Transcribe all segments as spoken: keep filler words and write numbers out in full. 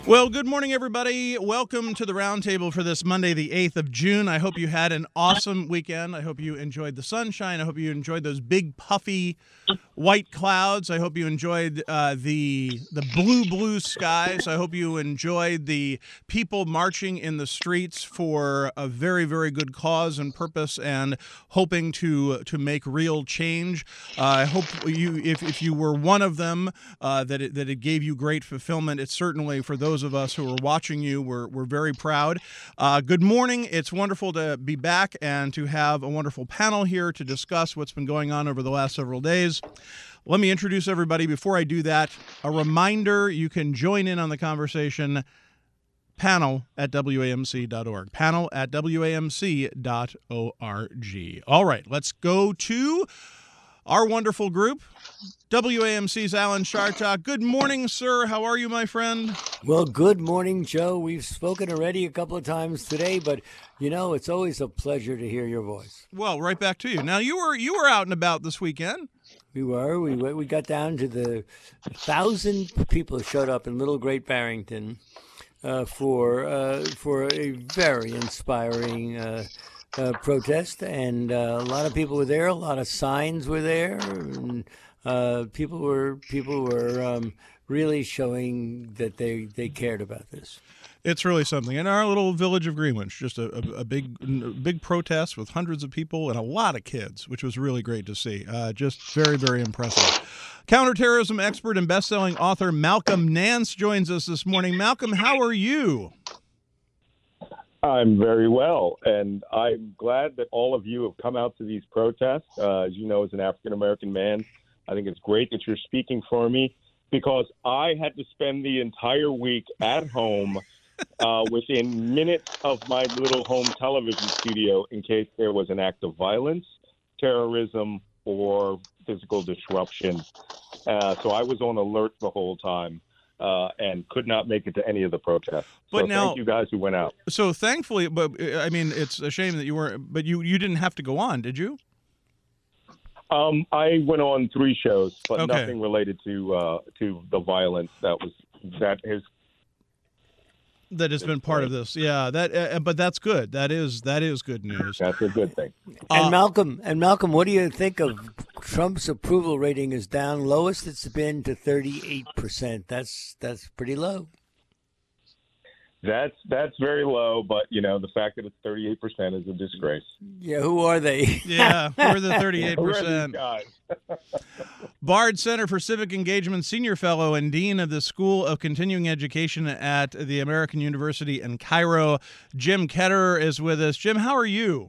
Well, good morning, everybody. Welcome to the Roundtable for this Monday, the eighth of June. I hope you had an awesome weekend. I hope you enjoyed the sunshine. I hope you enjoyed those big, puffy white clouds. I hope you enjoyed uh, the the blue, blue skies. I hope you enjoyed the people marching in the streets for a very, very good cause and purpose and hoping to to make real change. Uh, I hope you, if, if you were one of them, uh, that, it, that it gave you great fulfillment. It's certainly for those of us who are watching you, we're, we're very proud. Uh, good morning. It's wonderful to be back and to have a wonderful panel here to discuss what's been going on over the last several days. Let me introduce everybody. Before I do that, a reminder, you can join in on the conversation, panel at W A M C dot org, panel at W A M C dot org. All right, let's go to our wonderful group. W A M C's Alan Chartock. Good morning, sir. How are you, my friend? Well, good morning, Joe. We've spoken already a couple of times today, but, you know, it's always a pleasure to hear your voice. Well, right back to you. Now, you were you were out and about this weekend. We were. We we got down to the thousand people showed up in Little Great Barrington uh, for uh, for a very inspiring uh, uh, protest, and uh, a lot of people were there. A lot of signs were there, and uh, people were people were um, really showing that they they cared about this. It's really something. In our little village of Greenwich, just a, a, a big a big protest with hundreds of people and a lot of kids, which was really great to see. Uh, just very, very impressive. Counterterrorism expert and best-selling author Malcolm Nance joins us this morning. Malcolm, how are you? I'm very well, and I'm glad that all of you have come out to these protests. Uh, as you know, as an African-American man, I think it's great that you're speaking for me, because I had to spend the entire week at home uh, within minutes of my little home television studio in case there was an act of violence, terrorism, or physical disruption. Uh, so I was on alert the whole time uh, and could not make it to any of the protests. But so now, thank you guys who went out. So thankfully, but I mean, it's a shame that you weren't, but you, you didn't have to go on, did you? Um, I went on three shows, but Okay. nothing related to uh, to the violence that was that is That has been part of this, yeah. That, uh, but that's good. That is that is good news. that's a good thing. And Uh, Malcolm, and Malcolm, what do you think of Trump's approval rating is down, lowest it's been, to thirty-eight percent. That's that's pretty low. That's that's very low, but you know the fact that it's thirty-eight percent is a disgrace. Yeah, who are they? Yeah, we're the thirty-eight Who are these percent. guys? Bard Center for Civic Engagement Senior Fellow and Dean of the School of Continuing Education at the American University in Cairo, Jim Ketterer is with us. Jim, how are you?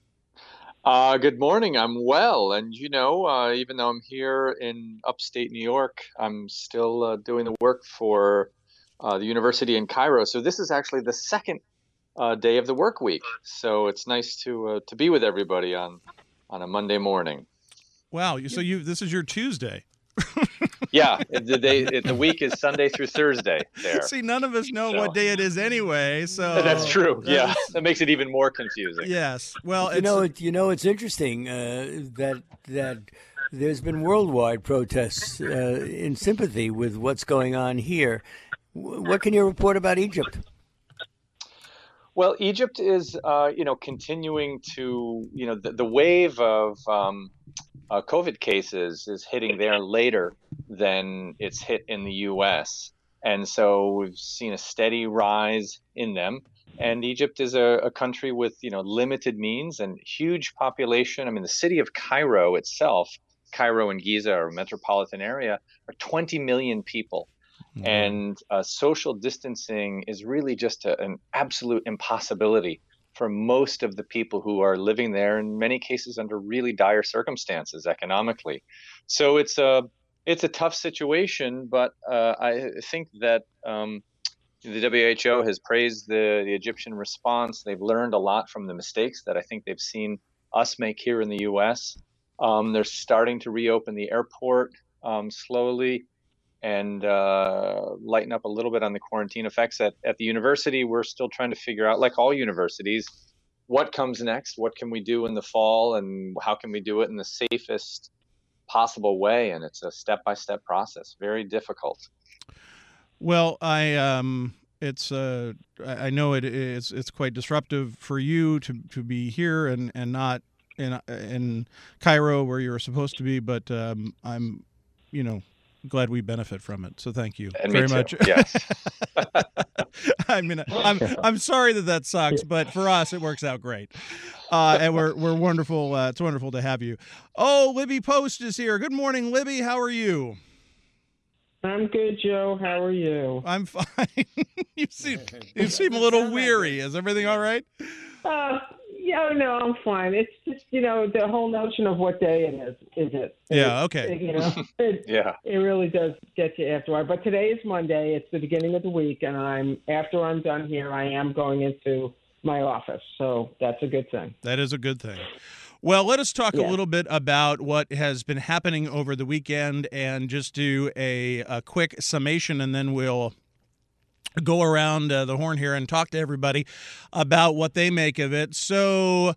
Uh, good morning. I'm well. And, you know, uh, even though I'm here in upstate New York, I'm still uh, doing the work for uh, the university in Cairo. So this is actually the second uh, day of the work week. So it's nice to uh, to be with everybody on, on a Monday morning. Wow, you- so you this is your Tuesday. Yeah, the day, the week is Sunday through Thursday there. See, none of us know So- what day it is anyway, so That's true. that Yeah, is- that makes it even more confusing. yes. Well, you it's, know, it, you know, it's interesting uh, that that there's been worldwide protests uh, in sympathy with what's going on here. W- What can you report about Egypt? Well, Egypt is, uh, you know, continuing to, you know, the, the wave of um, uh, COVID cases is hitting there later than it's hit in the U S. And so we've seen a steady rise in them. And Egypt is a, a country with, you know, limited means and huge population. I mean, the city of Cairo itself, Cairo and Giza, or metropolitan area, are twenty million people. Mhm. And uh, social distancing is really just a, an absolute impossibility for most of the people who are living there, in many cases under really dire circumstances economically. So it's a it's a tough situation, but uh, I think that um, the W H O has praised the, the Egyptian response. They've learned a lot from the mistakes that I think they've seen us make here in the U S. Um, they're starting to reopen the airport um, slowly and uh, lighten up a little bit on the quarantine effects. At, at the university, we're still trying to figure out, like all universities, what comes next, what can we do in the fall, and how can we do it in the safest possible way. And it's a step-by-step process, very difficult. Well, I um, it's uh, I I know it is it's quite disruptive for you to, to be here and, and not in in Cairo where you're supposed to be, but um, I'm, you know, glad we benefit from it. So thank you And very me too. much. Yes. I mean, I'm I'm sorry that that sucks, but for us it works out great, uh, and we're we're wonderful. Uh, it's wonderful to have you. Oh, Libby Post is here. Good morning, Libby. How are you? I'm good, Joe. How are you? I'm fine. you seem you seem a little weary. Is everything all right? Uh, yeah, no, I'm fine. It's just, you know, the whole notion of what day it is, is it? Yeah, It- okay. You know, it, Yeah. it really does get you after a while. But today is Monday. It's the beginning of the week, and I'm after I'm done here, I am going into my office. So that's a good thing. That is a good thing. Well, let us talk a Yeah. little bit about what has been happening over the weekend and just do a, a quick summation, and then we'll go around uh, the horn here and talk to everybody about what they make of it. So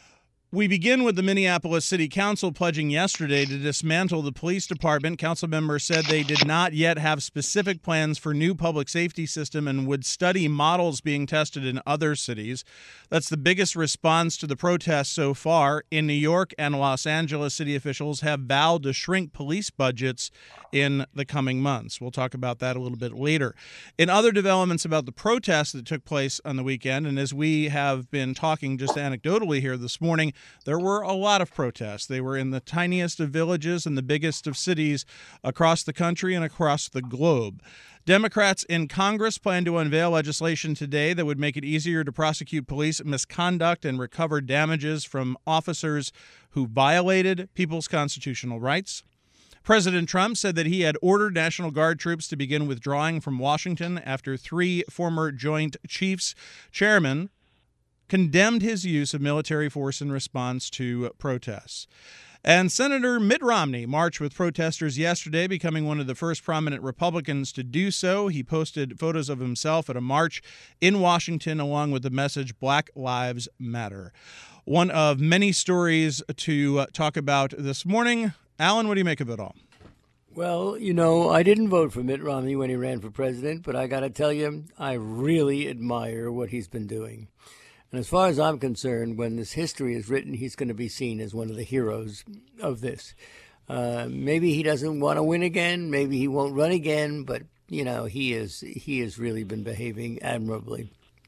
we begin with the Minneapolis City Council pledging yesterday to dismantle the police department. Council members said they did not yet have specific plans for new public safety system and would study models being tested in other cities. That's the biggest response to the protests so far. In New York and Los Angeles, city officials have vowed to shrink police budgets in the coming months. We'll talk about that a little bit later. In other developments about the protests that took place on the weekend, and as we have been talking just anecdotally here this morning, there were a lot of protests. They were in the tiniest of villages and the biggest of cities across the country and across the globe. Democrats in Congress plan to unveil legislation today that would make it easier to prosecute police misconduct and recover damages from officers who violated people's constitutional rights. President Trump said that he had ordered National Guard troops to begin withdrawing from Washington after three former Joint Chiefs chairmen condemned his use of military force in response to protests. And Senator Mitt Romney marched with protesters yesterday, becoming one of the first prominent Republicans to do so. He posted photos of himself at a march in Washington, along with the message Black Lives Matter. One of many stories to talk about this morning. Alan, what do you make of it all? Well, you know, I didn't vote for Mitt Romney when he ran for president, but I got to tell you, I really admire what he's been doing. And as far as I'm concerned, when this history is written, he's going to be seen as one of the heroes of this. Uh, maybe he doesn't want to win again. Maybe he won't run again. But, you know, he is he has really been behaving admirably.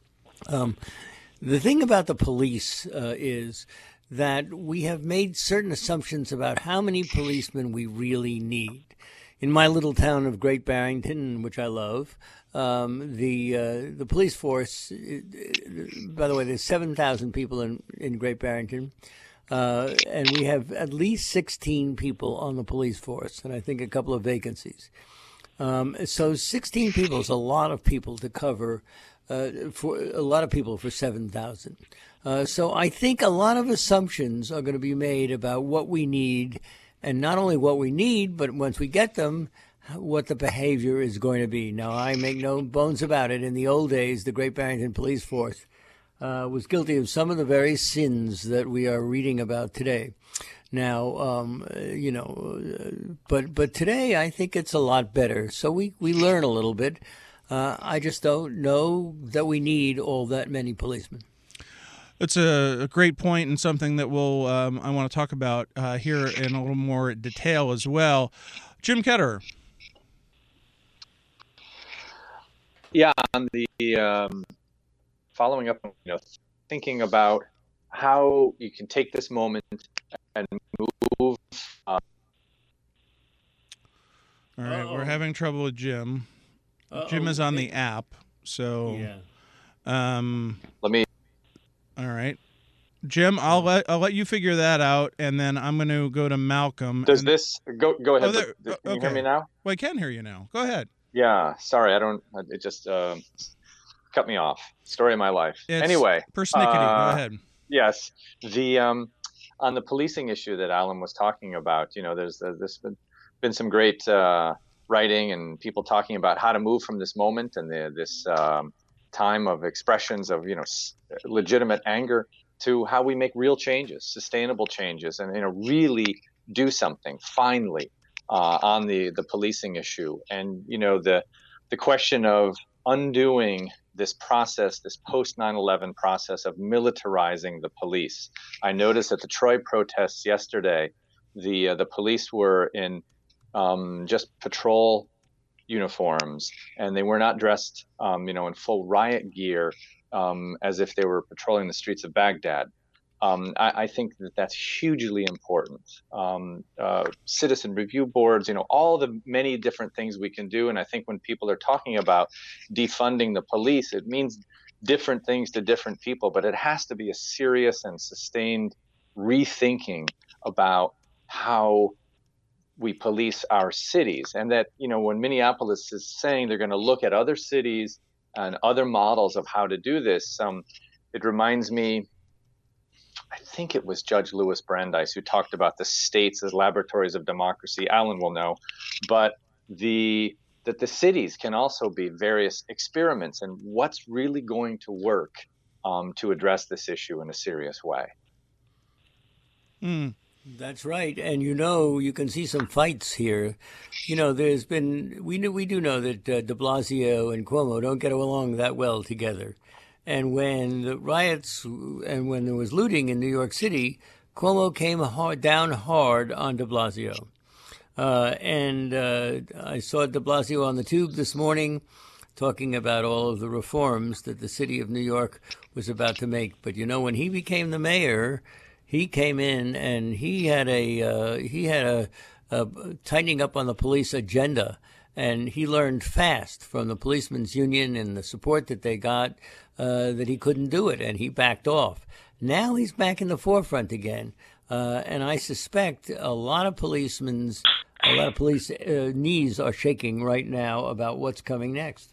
Um, the thing about the police uh, is that we have made certain assumptions about how many policemen we really need. In my little town of Great Barrington, which I love, um, the uh, the police force, uh, by the way, there's seven thousand people in, in Great Barrington, uh, and we have at least sixteen people on the police force, and I think a couple of vacancies. Um, so sixteen people is a lot of people to cover, uh, for a lot of people for seven thousand. Uh, so I think a lot of assumptions are going to be made about what we need, and not only what we need, but once we get them, what the behavior is going to be. Now, I make no bones about it. In the old days, the Great Barrington Police Force uh, was guilty of some of the very sins that we are reading about today. Now, um, you know, uh, but but today I think it's a lot better. So we, we learn a little bit. Uh, I just don't know that we need all that many policemen. It's a, a great point and something that we'll um, I want to talk about uh, here in a little more detail as well. Jim Ketterer. Yeah, on the um, following up, you know, thinking about how you can take this moment and move. Uh, All right, Uh-oh. we're having trouble with Jim. Uh-oh. Jim is on the app, so Yeah. um, let me. all right, Jim, I'll let I'll let you figure that out, and then I'm going to go to Malcolm. Does and, this go? Go ahead. Oh, there- Can oh, you hear okay. me now? Well, I can hear you now. Go ahead. Yeah. Sorry, I don't. It just um, cut me off. Story of my life. It's Anyway. persnickety. uh, go ahead. Yes, the um, on the policing issue that Alan was talking about, you know, there's uh, there's been been some great uh, writing and people talking about how to move from this moment and the, this um, time of expressions of, you know, s- legitimate anger to how we make real changes, sustainable changes, and, you know, really do something finally uh, on the the policing issue. And, you know, the the question of undoing this process, this post nine eleven process of militarizing the police. I noticed at the Troy protests yesterday, the uh, the police were in um, just patrol uniforms, and they were not dressed, um, you know, in full riot gear, um, as if they were patrolling the streets of Baghdad. Um, I, I think that that's hugely important. Um, uh, citizen review boards, you know, all the many different things we can do. And I think when people are talking about defunding the police, it means different things to different people, but it has to be a serious and sustained rethinking about how we police our cities. And that, you know, when Minneapolis is saying they're going to look at other cities and other models of how to do this, um, it reminds me, I think it was Judge Louis Brandeis who talked about the states as laboratories of democracy. Alan will know, but the that the cities can also be various experiments in what's really going to work um, to address this issue in a serious way. Mm. That's right, and you know you can see some fights here. You know, there's been we know we do know that uh, De Blasio and Cuomo don't get along that well together. And when the riots and when there was looting in New York City, Cuomo came hard, down hard on de Blasio. Uh, and uh, I saw de Blasio on the tube this morning talking about all of the reforms that the city of New York was about to make. But, you know, when he became the mayor, he came in and he had a uh, he had a, a tightening up on the police agenda. And he learned fast from the policemen's union and the support that they got uh, that he couldn't do it, and he backed off. Now he's back in the forefront again, uh, and I suspect a lot of policemen's, a lot of police uh, knees are shaking right now about what's coming next.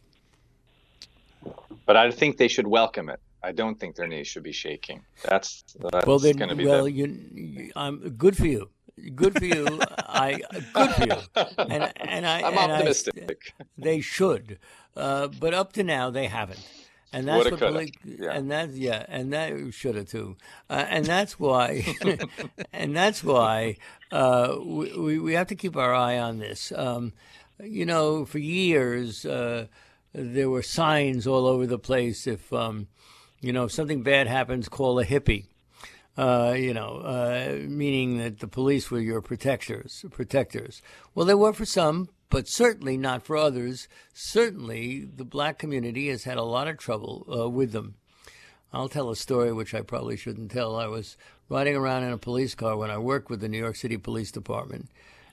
But I think they should welcome it. I don't think their knees should be shaking. That's, that's well, going to be well, the... you, I'm good for you. Good for you. I good for you. And and I I'm and optimistic. I, they should, uh, but up to now they haven't. And that's Woulda, what coulda. poli- Yeah. and that's yeah, and that should have too. Uh, and that's why, and that's why uh, we we have to keep our eye on this. Um, you know, for years uh, there were signs all over the place. If um, you know if something bad happens, call a hippie. Uh, you know, uh, meaning that the police were your protectors. Protectors. Well, they were for some, but certainly not for others. Certainly, the black community has had a lot of trouble uh, with them. I'll tell a story which I probably shouldn't tell. I was riding around in a police car when I worked with the New York City Police Department,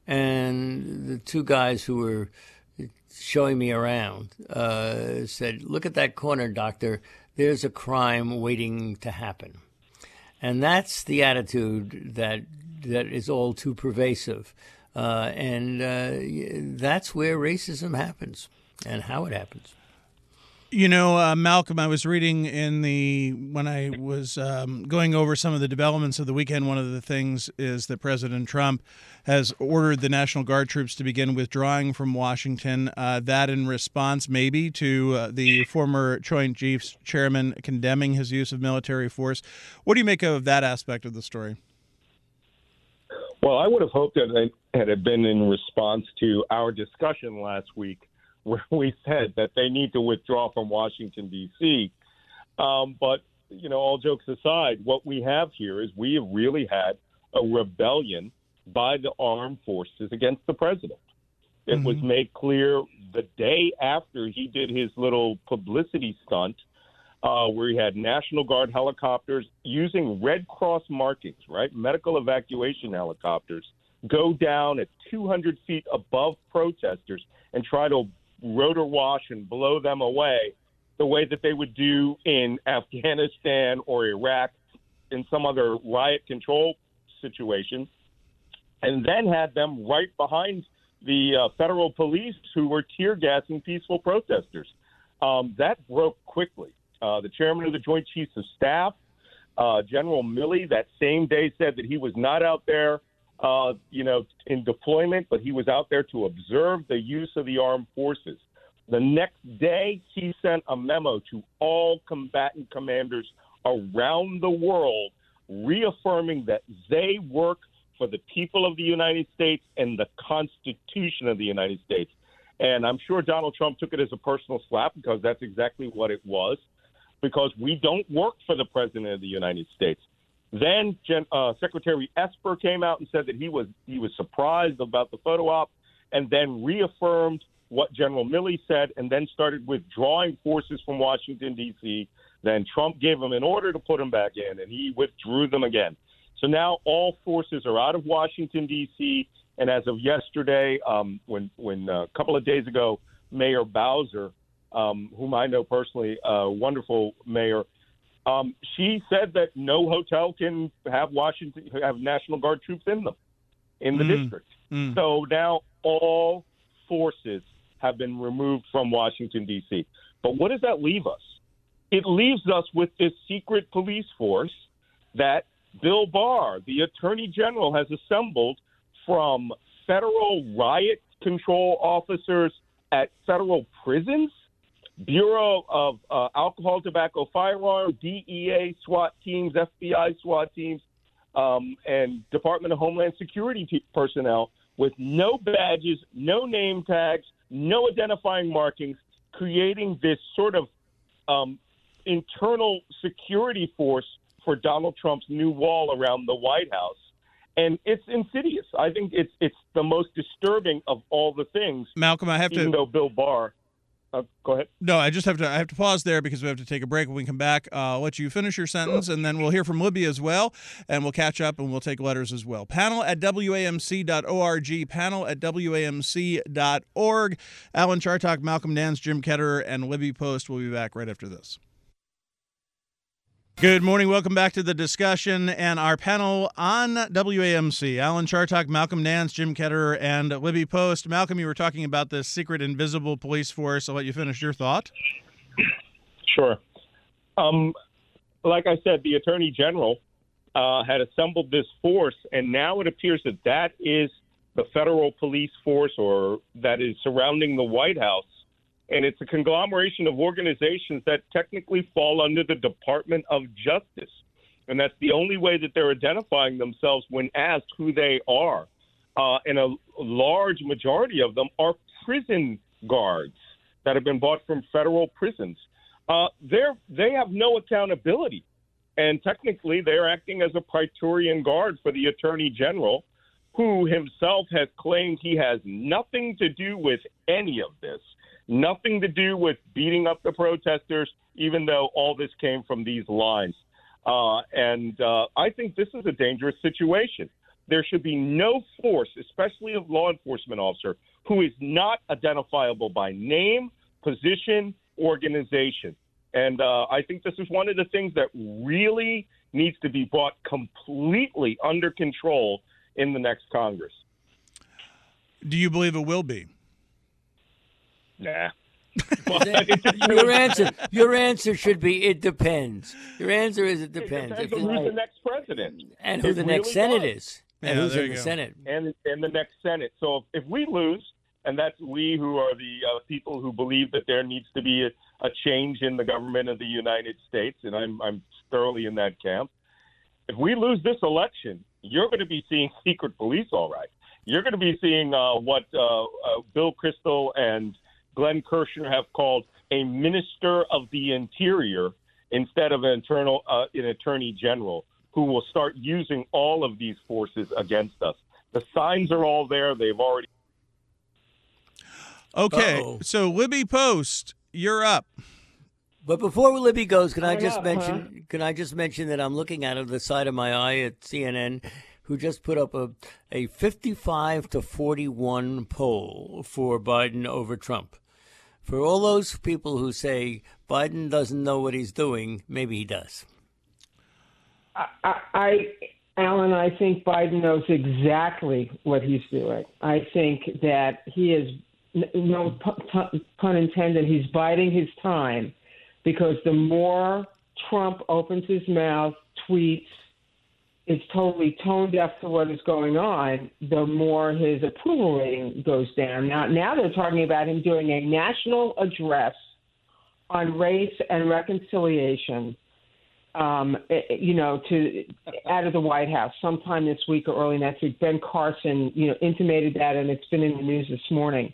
and the two guys who were showing me around uh, said, "Look at that corner, doctor. There's a crime waiting to happen." And that's the attitude that that is all too pervasive. Uh, and uh, that's where racism happens and how it happens. You know, uh, Malcolm, I was reading in the when I was um, going over some of the developments of the weekend, one of the things is that President Trump has ordered the National Guard troops to begin withdrawing from Washington. Uh, that in response, maybe, to uh, the former Joint Chiefs chairman condemning his use of military force. What do you make of that aspect of the story? Well, I would have hoped that it had been in response to our discussion last week, where we said that they need to withdraw from Washington, D C. Um, but, you know, all jokes aside, what we have here is we have really had a rebellion by the armed forces against the president. It mm-hmm. was made clear the day after he did his little publicity stunt uh, where he had National Guard helicopters using Red Cross markings, right, medical evacuation helicopters, go down at two hundred feet above protesters and try to rotor wash and blow them away the way that they would do in Afghanistan or Iraq in some other riot control situation, and then had them right behind the uh, federal police who were tear gassing peaceful protesters. Um, that broke quickly. Uh, the chairman of the Joint Chiefs of Staff, uh, General Milley, that same day said that he was not out there Uh, you know, in deployment, but he was out there to observe the use of the armed forces. The next day, he sent a memo to all combatant commanders around the world, reaffirming that they work for the people of the United States and the Constitution of the United States. And I'm sure Donald Trump took it as a personal slap because that's exactly what it was, because we don't work for the President of the United States. Then Gen, uh, Secretary Esper came out and said that he was he was surprised about the photo op, and then reaffirmed what General Milley said, and then started withdrawing forces from Washington, D C Then Trump gave him an order to put them back in, and he withdrew them again. So now all forces are out of Washington, D C, and as of yesterday, um, when, when uh, a couple of days ago, Mayor Bowser, um, whom I know personally, a wonderful mayor, um, she said that no hotel can have Washington have National Guard troops in them, in the Mm. district. Mm. So now all forces have been removed from Washington, D C. But what does that leave us? It leaves us with this secret police force that Bill Barr, the Attorney General, has assembled from federal riot control officers at federal prisons, Bureau of uh, Alcohol, Tobacco, Firearm, D E A SWAT teams, F B I SWAT teams, um, and Department of Homeland Security t- personnel with no badges, no name tags, no identifying markings, creating this sort of um, internal security force for Donald Trump's new wall around the White House. And it's insidious. I think it's it's the most disturbing of all the things. Malcolm, I have even to. though Bill Barr. Uh, go ahead. No, I just have to. I have to pause there because we have to take a break. When we come back, uh, I'll let you finish your sentence, and then we'll hear from Libby as well, and we'll catch up and we'll take letters as well. Panel at W A M C dot org. Panel at W A M C dot org. Alan Chartock, Malcolm Nance, Jim Ketterer, and Libby Post will be back right after this. Good morning. Welcome back to the discussion and our panel on W A M C. Alan Chartock, Malcolm Nance, Jim Ketterer, and Libby Post. Malcolm, you were talking about this secret invisible police force. I'll let you finish your thought. Sure. Um, like I said, the Attorney General uh, had assembled this force, and now it appears that that is the federal police force or that is surrounding the White House. And it's a conglomeration of organizations that technically fall under the Department of Justice. And that's the only way that they're identifying themselves when asked who they are. Uh, and a large majority of them are prison guards that have been bought from federal prisons. Uh, they're, they have no accountability. And technically, they're acting as a Praetorian Guard for the Attorney General, who himself has claimed he has nothing to do with any of this. Nothing to do with beating up the protesters, even though all this came from these lines. Uh, and uh, I think this is a dangerous situation. There should be no force, especially a law enforcement officer, who is not identifiable by name, position, organization. And uh, I think this is one of the things that really needs to be brought completely under control in the next Congress. Do you believe it will be? Nah. your answer, your answer should be it depends. Your answer is it depends. It depends on who's the next president and who it the next really Senate does. is, Yeah, and who's there in you the go. Senate, and and the next Senate. So if, if we lose, and that's we who are the uh, people who believe that there needs to be a, a change in the government of the United States, and I'm I'm thoroughly in that camp. If we lose this election, you're going to be seeing secret police, all right. You're going to be seeing uh, what uh, uh, Bill Kristol and Glenn Kirshner have called a minister of the interior instead of an internal uh, an attorney general, who will start using all of these forces against us. The signs are all there. They've already. Okay, Uh-oh. so Libby Post, you're up. But before Libby goes, can I Why just not, mention? huh? Can I just mention that I'm looking out of the side of my eye at C N N, who just put up a a fifty-five to forty-one poll for Biden over Trump. For all those people who say Biden doesn't know what he's doing, maybe he does. I, I, Alan, I think Biden knows exactly what he's doing. I think that he is, no pun, pun intended, he's biding his time, because the more Trump opens his mouth, tweets, is totally tone deaf to what is going on, the more his approval rating goes down. Now, now they're talking about him doing a national address on race and reconciliation, um, you know, to out of the White House sometime this week or early next week. Ben Carson, you know, intimated that, and it's been in the news this morning.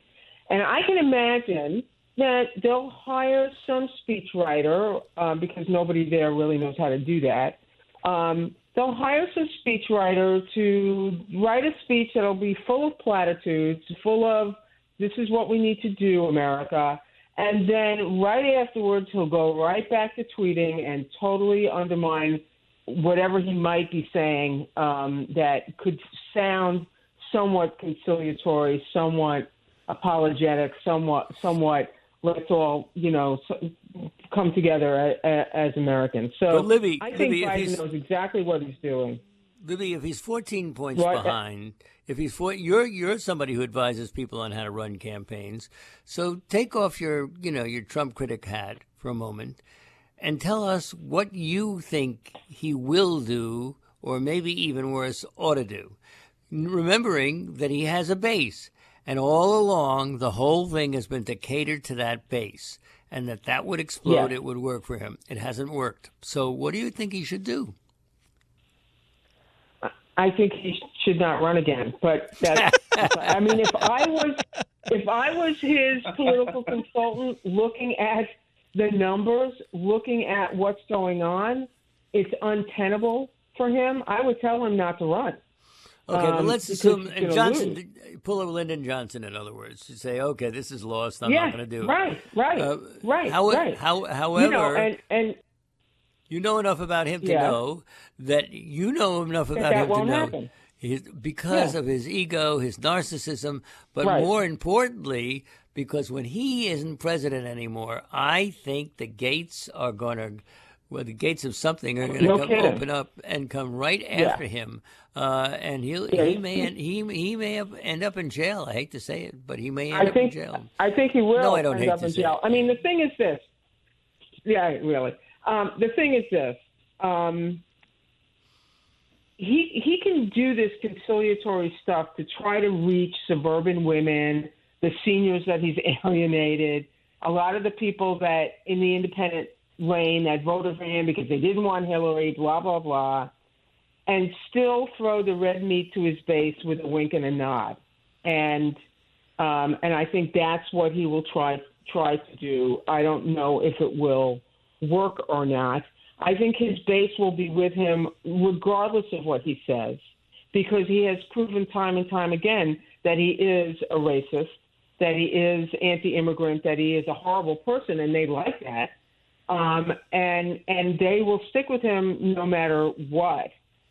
And I can imagine that they'll hire some speechwriter uh, because nobody there really knows how to do that. Um, they'll hire some speechwriter to write a speech that'll be full of platitudes, full of this is what we need to do, America. And then right afterwards, he'll go right back to tweeting and totally undermine whatever he might be saying um, that could sound somewhat conciliatory, somewhat apologetic, somewhat, somewhat let's all, you know, come together as, as Americans. So but Libby, I think Libby, Biden knows exactly what he's doing. Libby, if he's fourteen points What? behind, if he's four, you're you're somebody who advises people on how to run campaigns. So take off your, you know, your Trump critic hat for a moment, and tell us what you think he will do, or maybe even worse, ought to do. Remembering that he has a base. And all along, the whole thing has been to cater to that base, and that that would explode, Yeah. it would work for him. It hasn't worked. So what do you think he should do? I think he should not run again. But that's, I mean, if I was, if I was his political consultant, looking at the numbers, looking at what's going on, it's untenable for him. I would tell him not to run. Okay, but Um, let's because assume he's and gonna Johnson, lose. pull a Lyndon Johnson, in other words, to say, okay, this is lost. I'm yeah, not going to do it. right, right, Uh, right, how, right. How, however, you know, and and you know enough about him to Yeah. know that you know enough that, about that him to won't know happen. he's, because Yeah. of his ego, his narcissism, but Right. more importantly, because when he isn't president anymore, I think the gates are going to, well, the gates of something are going to No come kidding. open up and come right after him, uh, and he'll Yeah, he he- may he he may have, end up in jail. I hate to say it, but he may end I up think in jail. I think he will No, I don't end hate up to in say jail. it. I mean, the thing is this. Yeah, really. Um, the thing is this. Um, he he can do this conciliatory stuff to try to reach suburban women, the seniors that he's alienated, a lot of the people that in the independent lane that voted for him because they didn't want Hillary, blah blah blah, and still throw the red meat to his base with a wink and a nod, and um, and I think that's what he will try try to do. I don't know if it will work or not. I think his base will be with him regardless of what he says, because he has proven time and time again that he is a racist, that he is anti-immigrant, that he is a horrible person, and they like that. Um, and and they will stick with him no matter what.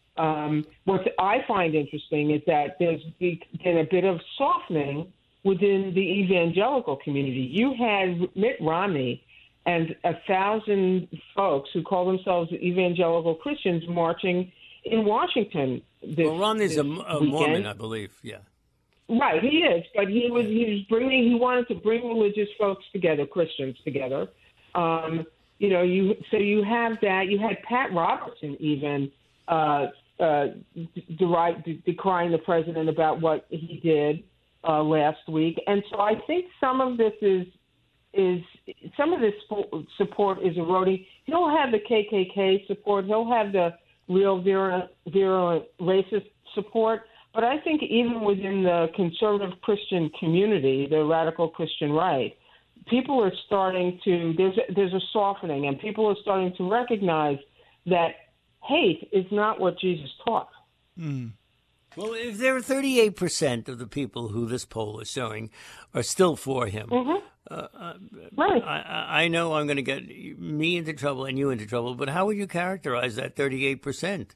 Um, what I find interesting is that there's been a bit of softening within the evangelical community. You had Mitt Romney and a thousand folks who call themselves evangelical Christians marching in Washington this, Well, Romney's this a, a weekend. Mormon, I believe. Yeah. Right, he is, but he was he was bringing he wanted to bring religious folks together, Christians together. Um, you know, you so you have that. You had Pat Robertson even uh, uh, deride, de- decrying the president about what he did uh, last week, and so I think some of this is is some of this support is eroding. He'll have the K K K support. He'll have the real virulent, virulent racist support. But I think even within the conservative Christian community, the radical Christian right, people are starting to, there's a, there's a softening, and people are starting to recognize that hate is not what Jesus taught. Mm. Well, if there are thirty-eight percent of the people who this poll is showing are still for him, Mm-hmm. uh, uh, Right. I, I know I'm going to get me into trouble and you into trouble, but how would you characterize that thirty-eight percent?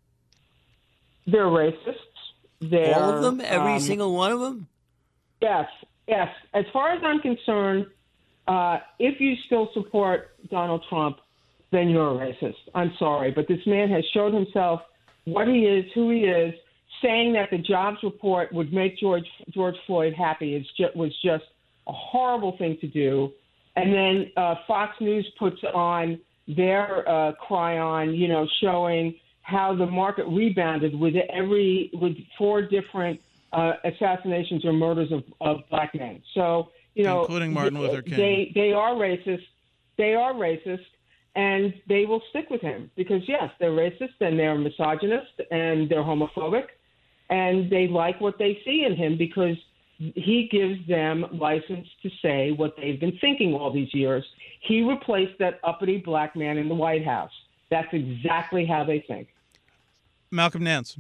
They're racists. They're, All of them? Every um, single one of them? Yes, yes. As far as I'm concerned, uh, if you still support Donald Trump, then you're a racist. I'm sorry, but this man has showed himself what he is, who he is. Saying that the jobs report would make George George Floyd happy is ju- was just a horrible thing to do. And then uh, Fox News puts on their uh, cry on, you know, showing how the market rebounded with every with four different uh, assassinations or murders of, of black men. So, you know, Including Martin Luther King. They they are racist. They are racist, and they will stick with him because yes, they're racist and they're misogynist and they're homophobic, and they like what they see in him because he gives them license to say what they've been thinking all these years. He replaced that uppity black man in the White House. That's exactly how they think. Malcolm Nance.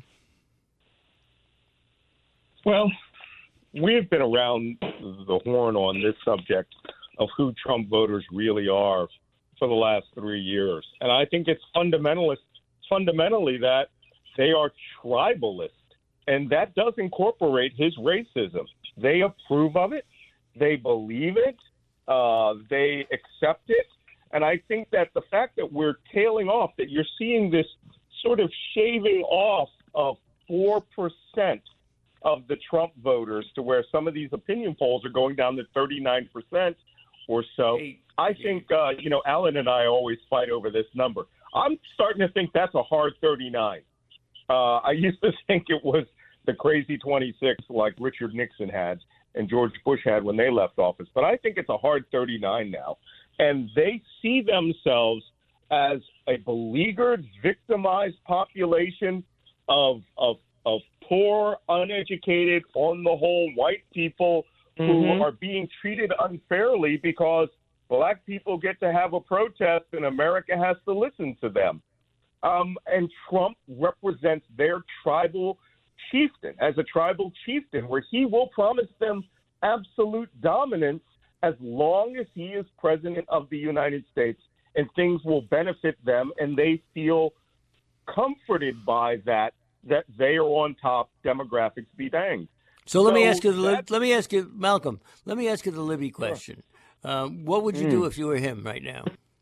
Well, we've been around the horn on this subject of who Trump voters really are for the last three years. And I think it's fundamentalist, fundamentally that they are tribalist. And that does incorporate his racism. They approve of it. They believe it. Uh, they accept it. And I think that the fact that we're tailing off, that you're seeing this sort of shaving off of four percent of the Trump voters to where some of these opinion polls are going down to thirty-nine percent or so. I think, uh, you know, Alan and I always fight over this number. I'm starting to think that's a hard thirty-nine. Uh, I used to think it was the crazy twenty-six like Richard Nixon had and George Bush had when they left office. But I think it's a hard thirty-nine now. And they see themselves as a beleaguered, victimized population of of of poor, uneducated, on the whole, white people mm-hmm. who are being treated unfairly because black people get to have a protest and America has to listen to them. Um, and Trump represents their tribal chieftain as a tribal chieftain, where he will promise them absolute dominance as long as he is president of the United States, and things will benefit them, and they feel comforted by that, that they are on top, demographics be danged. So let so me ask you, the, let me ask you, Malcolm, let me ask you the Libby question. Sure. Um, what would you mm. do if you were him right now?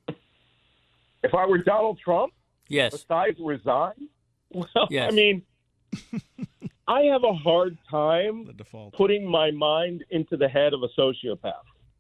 If I were Donald Trump? Yes. Besides resign? Well, yes. I mean, I have a hard time putting my mind into the head of a sociopath.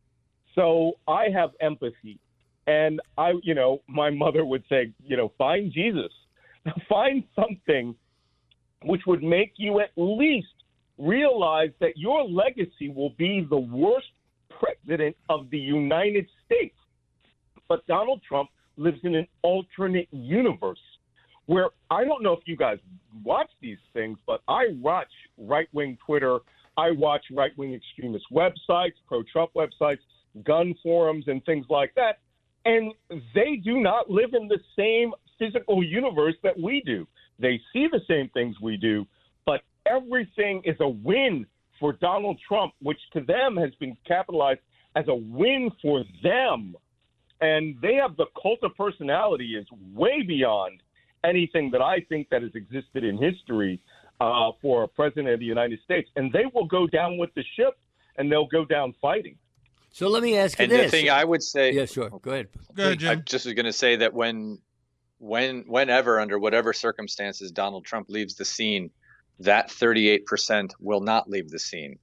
So I have empathy. And I, you know, my mother would say, you know, find Jesus. Find something which would make you at least realize that your legacy will be the worst president of the United States. But Donald Trump lives in an alternate universe where I don't know if you guys watch these things, but I watch right-wing Twitter. I watch right-wing extremist websites, pro-Trump websites, gun forums, and things like that. And they do not live in the same physical universe that we do. They see the same things we do, but everything is a win for Donald Trump, which to them has been capitalized as a win for them. And they have the cult of personality is way beyond anything that I think that has existed in history uh, for a president of the United States. And they will go down with the ship, and they'll go down fighting. So let me ask you and this. And the thing I would say... Yeah, sure. Go ahead. Go ahead, Jim. I just was going to say that when, when, whenever, under whatever circumstances, Donald Trump leaves the scene, that thirty-eight percent will not leave the scene.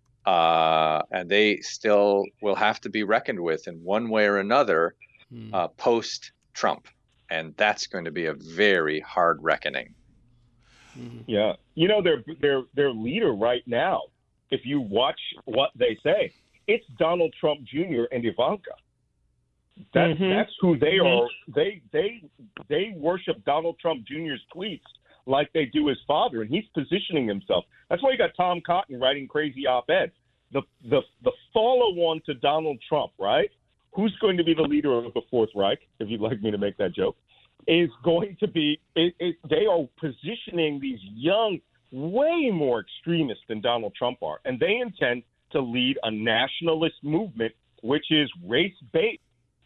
Uh, and they still will have to be reckoned with in one way or another hmm. uh, post-Trump. And that's going to be a very hard reckoning. Yeah. You know, their, their, their leader right now, if you watch what they say, it's Donald Trump Junior and Ivanka. That, mm-hmm. That's who they mm-hmm. are. They they they worship Donald Trump Junior's tweets like they do his father, and he's positioning himself. That's why you got Tom Cotton writing crazy op-eds. The the the follow-on to Donald Trump, right? Who's going to be the leader of the Fourth Reich, if you'd like me to make that joke, is going to be it, it, they are positioning these young, way more extremists than Donald Trump are, and they intend to lead a nationalist movement, which is race-based.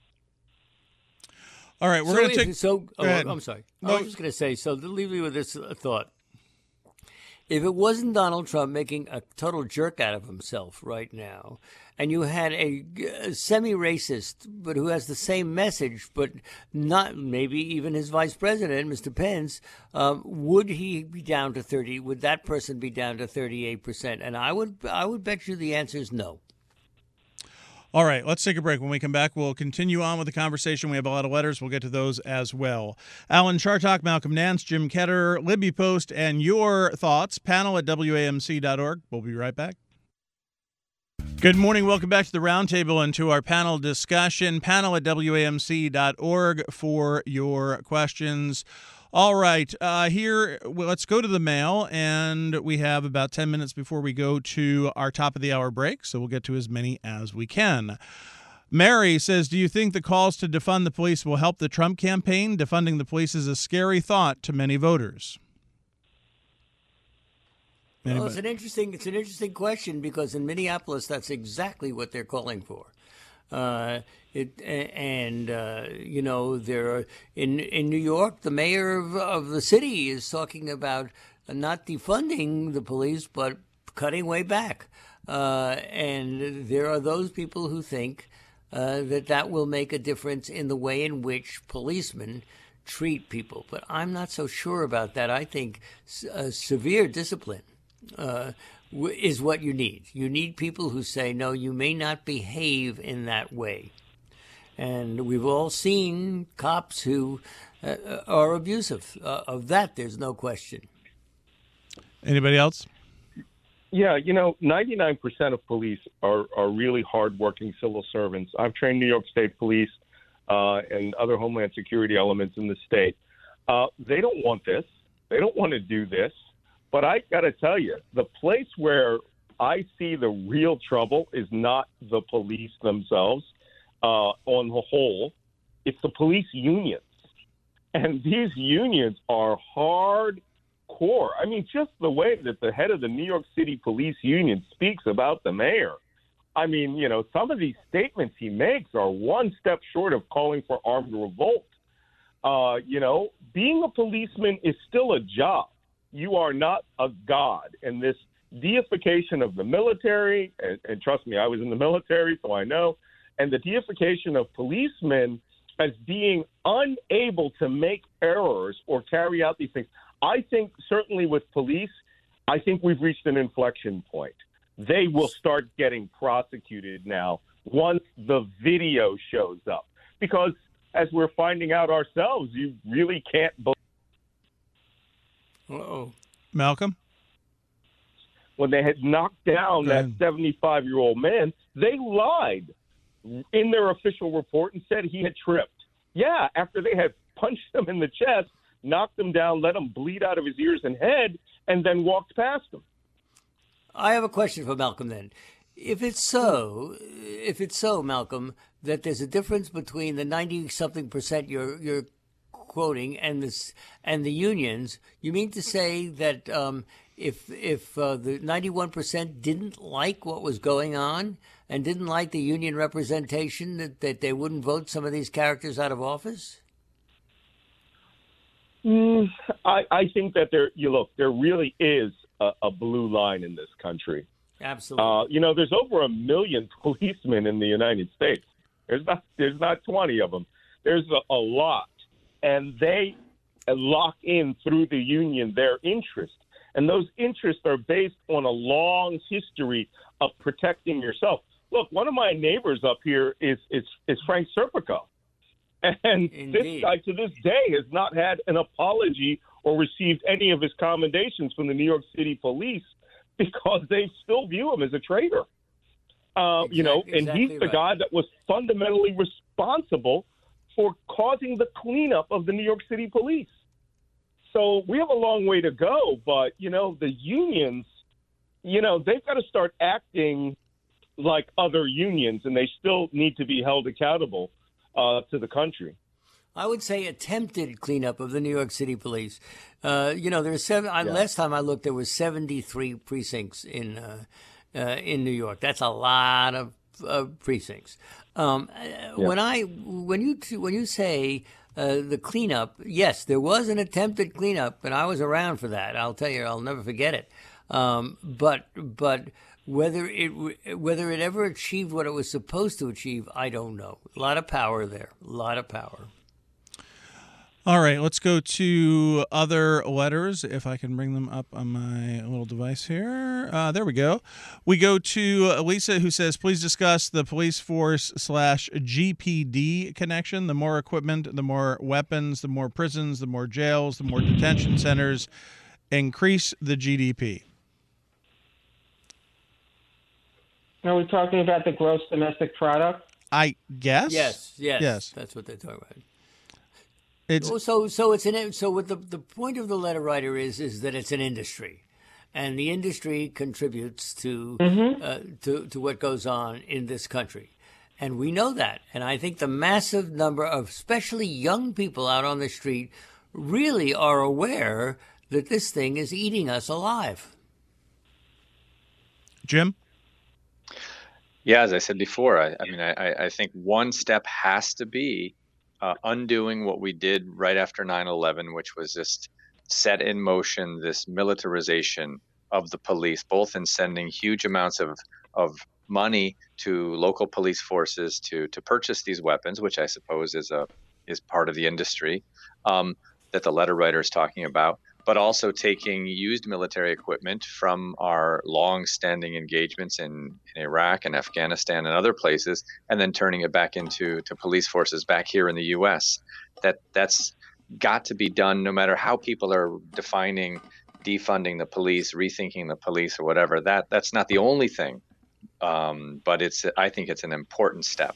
All right, we're so going to take. So, oh, I'm sorry. No. I was just going to say. So, to leave you with this thought: if it wasn't Donald Trump making a total jerk out of himself right now, and you had a, a semi-racist, but who has the same message, but not maybe even his vice president, Mister Pence, um, would he be down to thirty? Would that person be down to thirty-eight percent? And I would, I would bet you the answer is no. All right, let's take a break. When we come back, we'll continue on with the conversation. We have a lot of letters. We'll get to those as well. Alan Chartock, Malcolm Nance, Jim Ketter, Libby Post, and your thoughts. Panel at W A M C dot org. We'll be right back. Good morning. Welcome back to the Roundtable and to our panel discussion. Panel at W A M C dot org for your questions. All right, uh, here, well, let's go to the mail, and we have about ten minutes before we go to our top of the hour break, so we'll get to as many as we can. Mary says, do you think the calls to defund the police will help the Trump campaign? Defunding the police is a scary thought to many voters. Well, it's an interesting, it's an interesting question because in Minneapolis, that's exactly what they're calling for. Uh, it and uh, you know, there are, in in New York, the mayor of, of the city is talking about not defunding the police, but cutting way back. Uh, and there are those people who think uh, that that will make a difference in the way in which policemen treat people. But I'm not so sure about that. I think uh, severe discipline uh, is what you need. You need people who say, no, you may not behave in that way. And we've all seen cops who uh, are abusive. Uh, of that, there's no question. Anybody else? Yeah, you know, ninety-nine percent of police are, are really hardworking civil servants. I've trained New York State Police uh, and other Homeland Security elements in the state. Uh, they don't want this. They don't want to do this. But I got to tell you, the place where I see the real trouble is not the police themselves uh, on the whole. It's the police unions. And these unions are hard core. I mean, just the way that the head of the New York City Police Union speaks about the mayor. I mean, you know, some of these statements he makes are one step short of calling for armed revolt. Uh, you know, being a policeman is still a job. You are not a god. And this deification of the military, and, and trust me, I was in the military, so I know, and the deification of policemen as being unable to make errors or carry out these things. I think certainly with police, I think we've reached an inflection point. They will start getting prosecuted now once the video shows up. Because as we're finding out ourselves, you really can't believe. Uh-oh. Malcolm? When they had knocked down that seventy-five-year-old man, they lied in their official report and said he had tripped. Yeah, after they had punched him in the chest, knocked him down, let him bleed out of his ears and head, and then walked past him. I have a question for Malcolm then. If it's so, if it's so, Malcolm, that there's a difference between the ninety-something percent you're you're quoting and this and the unions, you mean to say that um, if if uh, the ninety-one percent didn't like what was going on and didn't like the union representation, that, that they wouldn't vote some of these characters out of office? Mm, I, I think that there, you look, there really is a, a blue line in this country. Absolutely. Uh, you know, there's over a million policemen in the United States. There's not, there's not twenty of them. There's a, a lot, and they lock in through the union their interest, and those interests are based on a long history of protecting yourself. Look, one of my neighbors up here is is, is Frank Serpico. And Indeed. This guy to this day has not had an apology or received any of his commendations from the New York City Police because they still view him as a traitor. Uh, Exactly, you know, and exactly he's the right. guy that was fundamentally responsible for causing the cleanup of the New York City Police. So we have a long way to go, but, you know, the unions, you know, they've got to start acting like other unions, and they still need to be held accountable Uh, to the country. I would say attempted cleanup of the New York City Police. Uh, you know, there's seven. I, Yeah. Last time I looked, there was seventy-three precincts in uh, uh, in New York. That's a lot of uh, precincts. Um, Yeah. When I when you when you say uh, the cleanup, yes, there was an attempted cleanup, and I was around for that. I'll tell you, I'll never forget it. Um, but but. Whether it whether it ever achieved what it was supposed to achieve, I don't know. A lot of power there. A lot of power. All right, let's go to other letters, if I can bring them up on my little device here. Uh, there we go. We go to Lisa, who says, please discuss the police force slash G P D connection. The more equipment, the more weapons, the more prisons, the more jails, the more detention centers. Increase the G D P. Are we talking about the gross domestic product? I guess. Yes, yes, Yes. that's what they're talking about. It's so so it's an so what the the point of the letter writer is is that it's an industry, and the industry contributes to Mm-hmm. uh, to to what goes on in this country, and we know that. And I think the massive number of especially young people out on the street really are aware that this thing is eating us alive. Jim. Yeah, as I said before, I, I mean, I, I think one step has to be uh, undoing what we did right after nine eleven, which was just set in motion this militarization of the police, both in sending huge amounts of of money to local police forces to to purchase these weapons, which I suppose is a is part of the industry um, that the letter writer is talking about, but also taking used military equipment from our long-standing engagements in, in Iraq and Afghanistan and other places, and then turning it back into to police forces back here in the U S. That that's got to be done, no matter how people are defining defunding the police, rethinking the police, or whatever. That that's not the only thing, um, but it's I think it's an important step.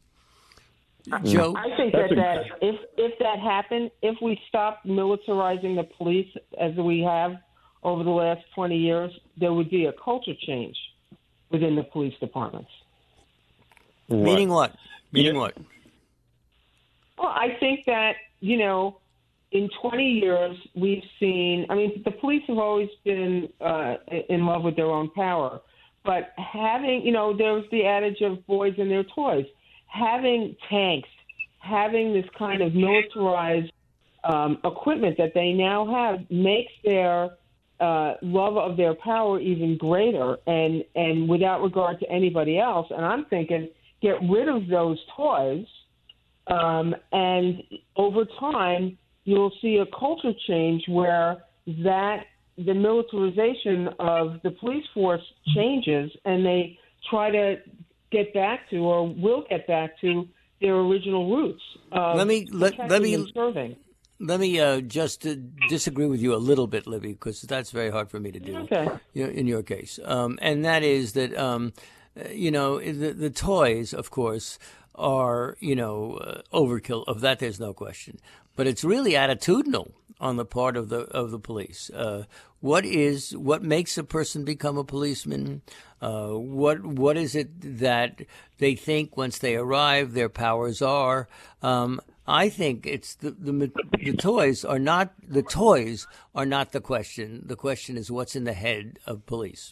Joe, I think That's that, a- that if if that happened, if we stopped militarizing the police as we have over the last twenty years, there would be a culture change within the police departments. meaning what? Meaning Yeah. what? Well, I think that, you know, in twenty years, we've seen, I mean, the police have always been uh, in love with their own power. But having, you know, there's the adage of boys and their toys. Having tanks, having this kind of militarized um, equipment that they now have makes their uh, love of their power even greater, and, and without regard to anybody else. And I'm thinking, get rid of those toys, um, and over time, you'll see a culture change where that the militarization of the police force changes, and they try to get back to, or will get back to, their original roots. Of Let me- let- let protecting me- and serving. Let me uh, just uh, disagree with you a little bit, Libby, because that's very hard for me to do. Okay. You know, in your case, um, and that is that um, uh, you know the the toys, of course, are you know uh, overkill. Of that, there's no question. But it's really attitudinal on the part of the of the police. Uh, what is what makes a person become a policeman? Uh, what what is it that they think once they arrive their powers are? Um, I think it's the, the the toys are not the toys are not the question. The question is what's in the head of police.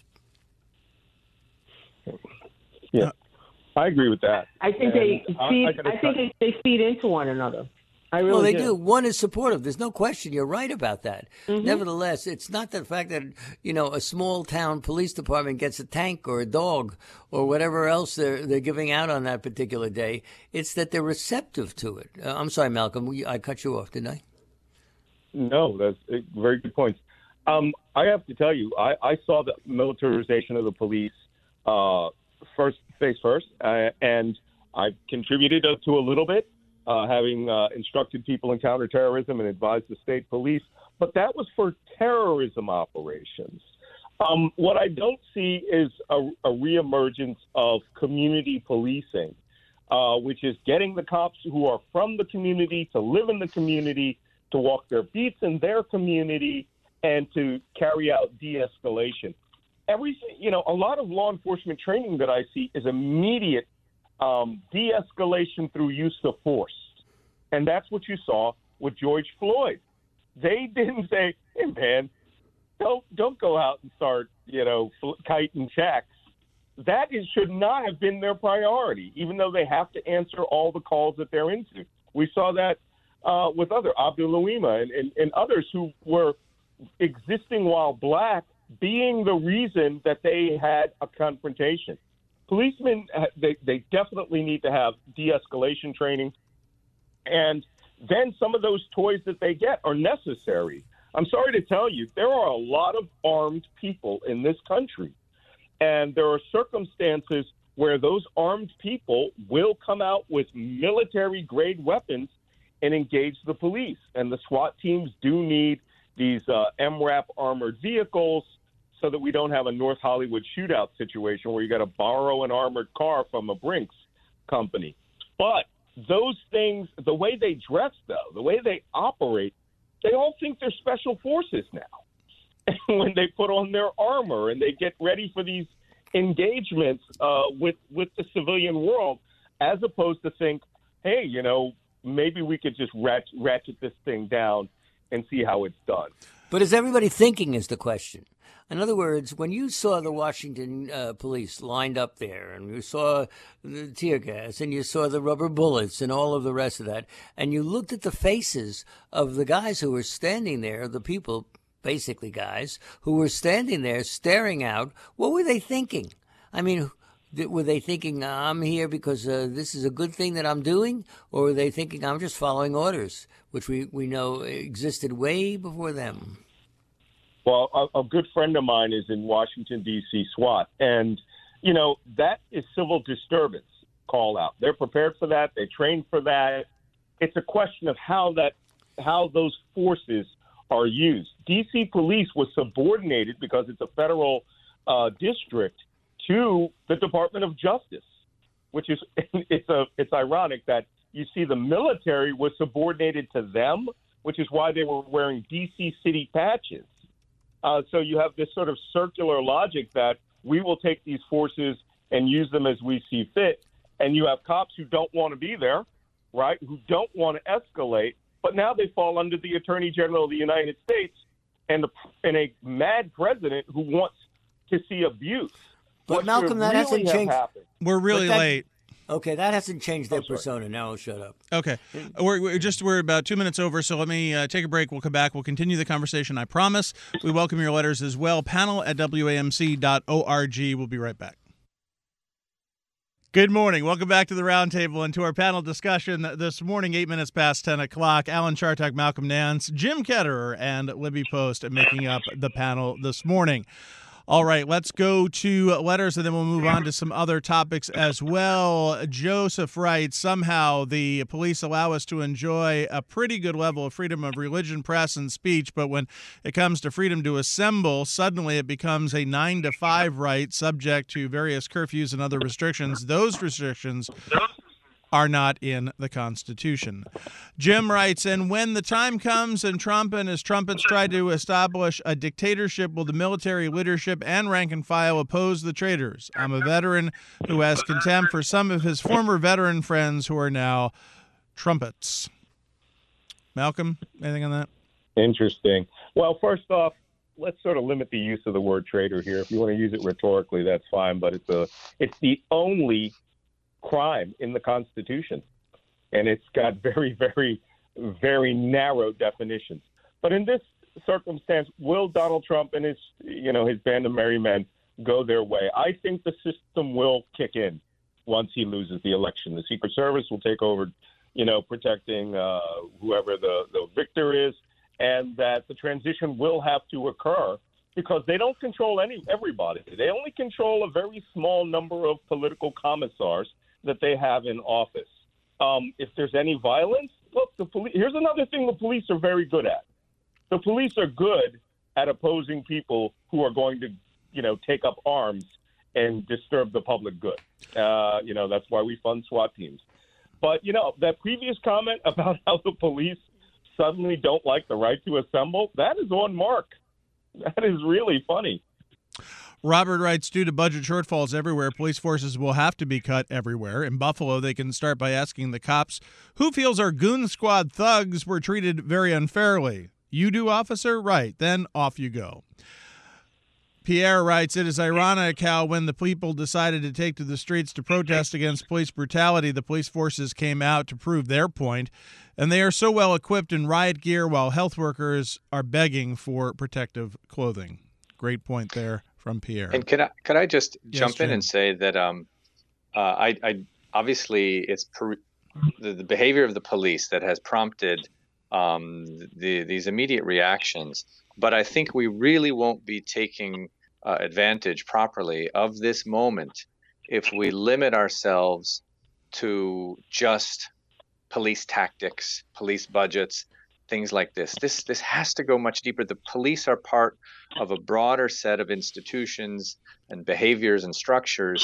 Yeah, I agree with that. I think And they I- feed. I I, gotta think tell- they, they feed into one another. I really Well, they do. do. One is supportive. There's no question. You're right about that. Mm-hmm. Nevertheless, it's not the fact that, you know, a small town police department gets a tank or a dog or whatever else they're, they're giving out on that particular day. It's that they're receptive to it. Uh, I'm sorry, Malcolm. We, I cut you off, didn't I? No, that's a very good points. Um, I have to tell you, I, I saw the militarization of the police uh, first face first, uh, and I've contributed to a little bit, uh, having uh, instructed people in counterterrorism and advised the state police. But that was for terrorism operations. Um, what I don't see is a, a reemergence of community policing, uh, which is getting the cops who are from the community to live in the community, to walk their beats in their community, and to carry out de-escalation. Everything, you know, a lot of law enforcement training that I see is immediate um, de-escalation through use of force. And that's what you saw with George Floyd. They didn't say, hey, man, don't, don't go out and start, you know, kiting checks. That is, should not have been their priority, even though they have to answer all the calls that they're into. We saw that uh, with other, Abdul Louima and, and, and others who were existing while black, being the reason that they had a confrontation. Policemen, they, they definitely need to have de-escalation training. And then some of those toys that they get are necessary. I'm sorry to tell you, there are a lot of armed people in this country. And there are circumstances where those armed people will come out with military-grade weapons and engage the police. And the SWAT teams do need these uh, M RAP armored vehicles so that we don't have a North Hollywood shootout situation where you got to borrow an armored car from a Brinks company. But those things, the way they dress, though, the way they operate, they all think they're special forces now. And when they put on their armor and they get ready for these engagements uh, with with the civilian world, as opposed to think, hey, you know, maybe we could just ratchet, ratchet this thing down and see how it's done. But is everybody thinking is the question. In other words, when you saw the Washington uh, police lined up there, and you saw the tear gas, and you saw the rubber bullets, and all of the rest of that, and you looked at the faces of the guys who were standing there, the people, basically guys, who were standing there staring out, what were they thinking? I mean, were they thinking, I'm here because uh, this is a good thing that I'm doing? Or were they thinking, I'm just following orders, which we, we know existed way before them? Well, a, a good friend of mine is in Washington, D C SWAT, and, you know, that is civil disturbance call out. They're prepared for that. They trained for that. It's a question of how that, how those forces are used. D C police was subordinated, because it's a federal uh, district, to the Department of Justice, which is, it's a, it's ironic that you see the military was subordinated to them, which is why they were wearing D C city patches. Uh, so you have this sort of circular logic that we will take these forces and use them as we see fit. And you have cops who don't want to be there, right, who don't want to escalate, but now they fall under the Attorney General of the United States and, the, and a mad president who wants to see abuse. But what Malcolm, that really hasn't changed. Happened. We're really that, late. Okay, that hasn't changed their Oh, sorry. persona. Now I'll shut up. Okay, we're, we're just we're about two minutes over, so let me uh, take a break. We'll come back. We'll continue the conversation. I promise. We welcome your letters as well. Panel at W A M C dot org. We'll be right back. Good morning. Welcome back to the Roundtable and to our panel discussion this morning, eight minutes past ten o'clock. Alan Chartok, Malcolm Nance, Jim Ketterer, and Libby Post making up the panel this morning. All right, let's go to letters, and then we'll move on to some other topics as well. Joseph writes, somehow the police allow us to enjoy a pretty good level of freedom of religion, press, and speech, but when it comes to freedom to assemble, suddenly it becomes a nine to five right subject to various curfews and other restrictions. Those restrictions are not in the Constitution. Jim writes, and when the time comes and Trump and his trumpets try to establish a dictatorship, will the military leadership and rank and file oppose the traitors? I'm a veteran who has contempt for some of his former veteran friends who are now trumpets. Malcolm, anything on that? Interesting. Well, first off, let's sort of limit the use of the word traitor here. If you want to use it rhetorically, that's fine, but it's a it's the only crime in the Constitution, and it's got very, very, very narrow definitions. But in this circumstance, will Donald Trump and his, you know, his band of merry men go their way? I think the system will kick in once he loses the election. The Secret Service will take over, you know, protecting uh, whoever the, the victor is, and that the transition will have to occur because they don't control any everybody. They only control a very small number of political commissars that they have in office. Um, if there's any violence, look, the police. Here's another thing the police are very good at. The police are good at opposing people who are going to, you know, take up arms and disturb the public good. Uh, you know, that's why we fund SWAT teams. But, you know, that previous comment about how the police suddenly don't like the right to assemble, that is on mark. That is really funny. Robert writes, due to budget shortfalls everywhere, police forces will have to be cut everywhere. In Buffalo, they can start by asking the cops, who feels our goon squad thugs were treated very unfairly? You do, officer? Right. Then off you go. Pierre writes, it is ironic how when the people decided to take to the streets to protest against police brutality, the police forces came out to prove their point, and they are so well equipped in riot gear while health workers are begging for protective clothing. Great point there from Pierre. And could I could I just Yes, jump in Jim. and say that um, uh, I, I obviously it's per, the, the behavior of the police that has prompted um, the these immediate reactions, but I think we really won't be taking uh, advantage properly of this moment if we limit ourselves to just police tactics, police budgets, things like this. This this has to go much deeper. The police are part of a broader set of institutions and behaviors and structures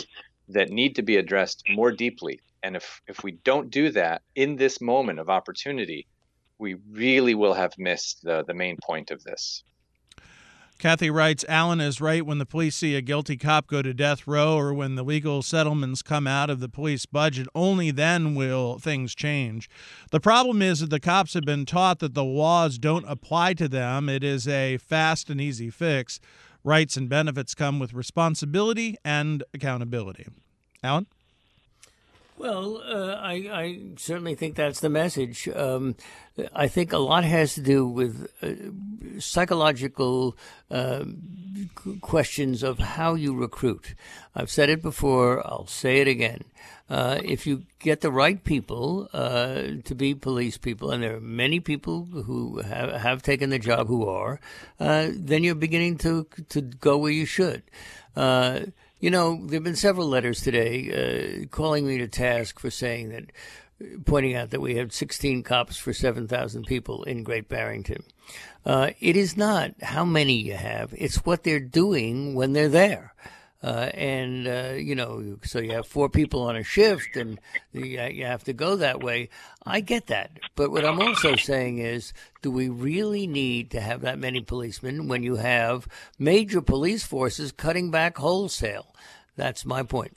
that need to be addressed more deeply. And if, if we don't do that in this moment of opportunity, we really will have missed the, the main point of this. Kathy writes, Alan is right. When the police see a guilty cop go to death row, or when the legal settlements come out of the police budget, only then will things change. The problem is that the cops have been taught that the laws don't apply to them. It is a fast and easy fix. Rights and benefits come with responsibility and accountability. Alan? Well, uh, I, I certainly think that's the message. Um, I think a lot has to do with uh, psychological uh, questions of how you recruit. I've said it before. I'll say it again. Uh, if you get the right people uh, to be police people, and there are many people who have, have taken the job who are, uh, then you're beginning to to go where you should. Uh, You know, there have been several letters today uh, calling me to task for saying that, pointing out that we have sixteen cops for seven thousand people in Great Barrington. Uh, it is not how many you have. It's what they're doing when they're there. Uh, and, uh, you know, so you have four people on a shift and you, you have to go that way. I get that. But what I'm also saying is, do we really need to have that many policemen when you have major police forces cutting back wholesale? That's my point.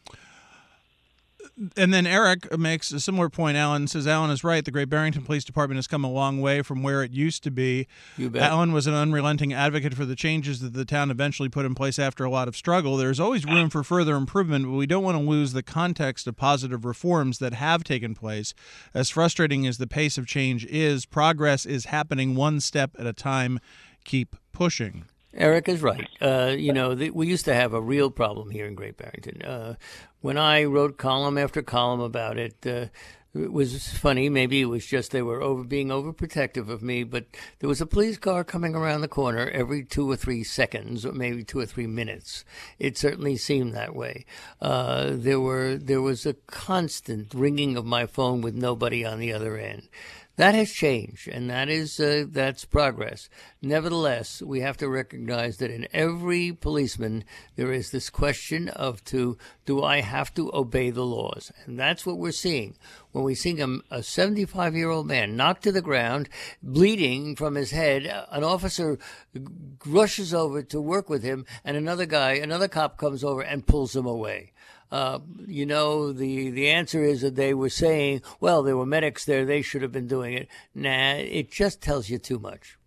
And then Eric makes a similar point. Alan says, Alan is right. The Great Barrington Police Department has come a long way from where it used to be. You bet. Alan was an unrelenting advocate for the changes that the town eventually put in place after a lot of struggle. There's always room for further improvement, but we don't want to lose the context of positive reforms that have taken place. As frustrating as the pace of change is, progress is happening one step at a time. Keep pushing. Eric is right. Uh, you know, the, we used to have a real problem here in Great Barrington. Uh, when I wrote column after column about it, uh, it was funny. Maybe it was just they were over being overprotective of me, but there was a police car coming around the corner every two or three seconds, or maybe two or three minutes. It certainly seemed that way. Uh, there were there was a constant ringing of my phone with nobody on the other end. That has changed, and that is uh, that's progress. Nevertheless, we have to recognize that in every policeman there is this question of to do I have to obey the laws, and that's what we're seeing when we see a, a seventy-five-year-old man knocked to the ground, bleeding from his head. An officer rushes over to work with him, and another guy, another cop, comes over and pulls him away. Uh, you know, the, the answer is that they were saying, well, there were medics there, they should have been doing it. Nah, it just tells you too much.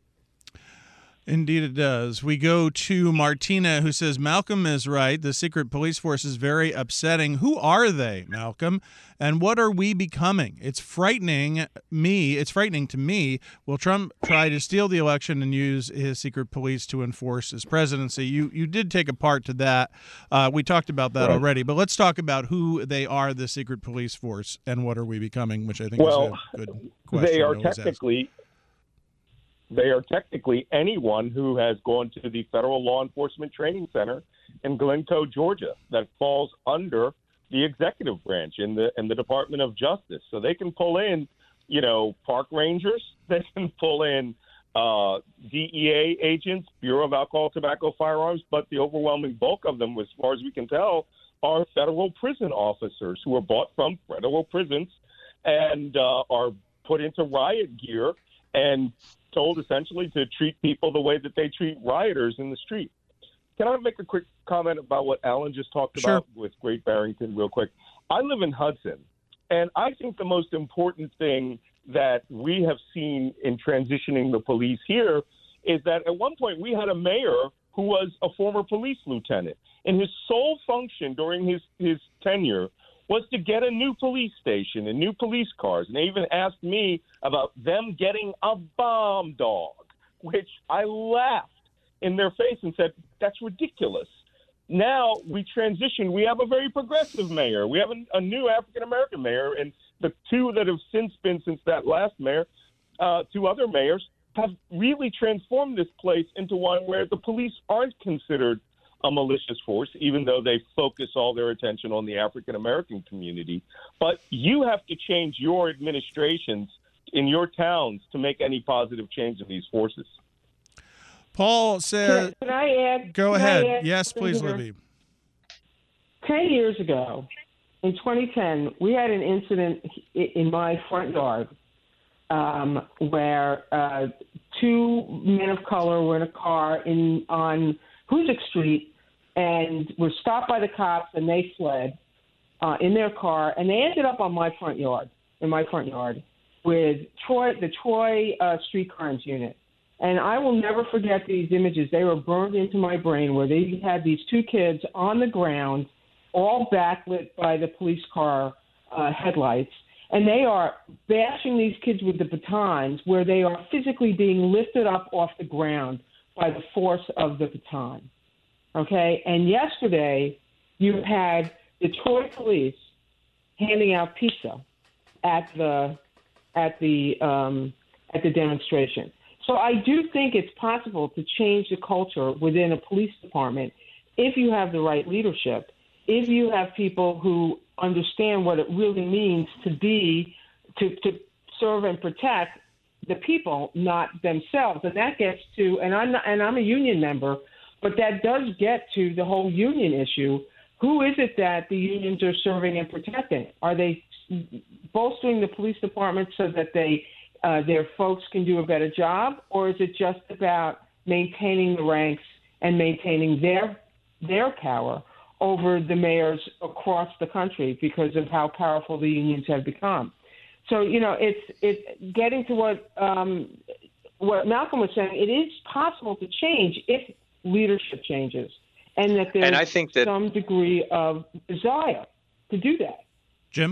Indeed it does. We go to Martina, who says, Malcolm is right. The secret police force is very upsetting. Who are they, Malcolm? And what are we becoming? It's frightening me. It's frightening to me. Will Trump try to steal the election and use his secret police to enforce his presidency? You you did take a part to that. Uh, we talked about that right. already. But let's talk about who they are, the secret police force, and what are we becoming, which I think well, is a good question. They are to always technically... ask. They are technically anyone who has gone to the Federal Law Enforcement Training Center in Glencoe, Georgia, that falls under the executive branch in the in the Department of Justice. So they can pull in, you know, park rangers. They can pull in uh, D E A agents, Bureau of Alcohol, Tobacco, Firearms. But the overwhelming bulk of them, as far as we can tell, are federal prison officers who are bought from federal prisons and uh, are put into riot gear and told essentially to treat people the way that they treat rioters in the street. Can I make a quick comment about what Alan just talked Sure. about with Great Barrington real quick? I live in Hudson, and I think the most important thing that we have seen in transitioning the police here is that at one point we had a mayor who was a former police lieutenant, and his sole function during his, his tenure was to get a new police station and new police cars. And they even asked me about them getting a bomb dog, which I laughed in their face and said, that's ridiculous. Now we transition. We have a very progressive mayor. We have a, a new African-American mayor, and the two that have since been since that last mayor, uh, two other mayors, have really transformed this place into one where the police aren't considered a malicious force, even though they focus all their attention on the African-American community. But you have to change your administrations in your towns to make any positive change in these forces. Paul says, Can I add? go can ahead. I add Yes, something please, here? Libby. ten years ago, in twenty ten, we had an incident in my front yard um, where uh, two men of color were in a car in on Hoosick Street and were stopped by the cops, and they fled uh, in their car, and they ended up on my front yard, in my front yard, with Troy, the Troy uh, Street Crimes Unit. And I will never forget these images. They were burned into my brain, where they had these two kids on the ground, all backlit by the police car uh, headlights, and they are bashing these kids with the batons, where they are physically being lifted up off the ground by the force of the baton. Okay? And yesterday, you had the Troy police handing out pizza at the at the um, at the demonstration. So I do think it's possible to change the culture within a police department if you have the right leadership, if you have people who understand what it really means to be, to, to serve and protect the people, not themselves. And that gets to, and I'm, not, and I'm a union member, but that does get to the whole union issue. Who is it that the unions are serving and protecting? Are they bolstering the police department so that they uh, their folks can do a better job, or is it just about maintaining the ranks and maintaining their their power over the mayors across the country because of how powerful the unions have become? So, you know, it's it's getting to what um, what Malcolm was saying. It is possible to change if leadership changes, and that there's and I think that, some degree of desire to do that. Jim?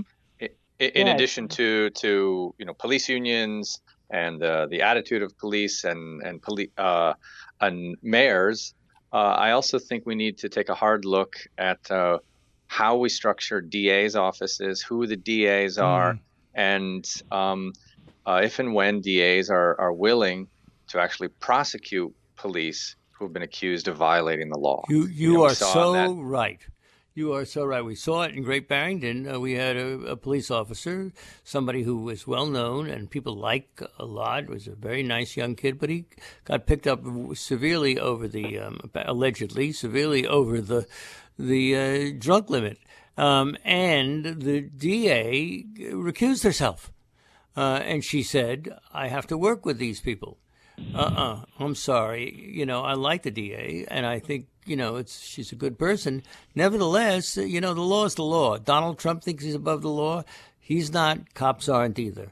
In addition to, to you know police unions and uh, the attitude of police and and police uh, and mayors, uh, I also think we need to take a hard look at uh, how we structure D A's offices, who the D A's are, mm. and um, uh, if and when D A's are are willing to actually prosecute police who have been accused of violating the law. You you, you know, are so that, right. You are so right. We saw it in Great Barrington. Uh, we had a, a police officer, somebody who was well known and people like a lot. It was a very nice young kid, but he got picked up severely over the, um, allegedly, severely over the the uh, drug limit. Um, and the D A recused herself. Uh, and she said, I have to work with these people. Uh-uh. I'm sorry. You know, I like the D A, and I think, you know, it's she's a good person. Nevertheless, you know, the law is the law. Donald Trump thinks he's above the law. He's not. Cops aren't either.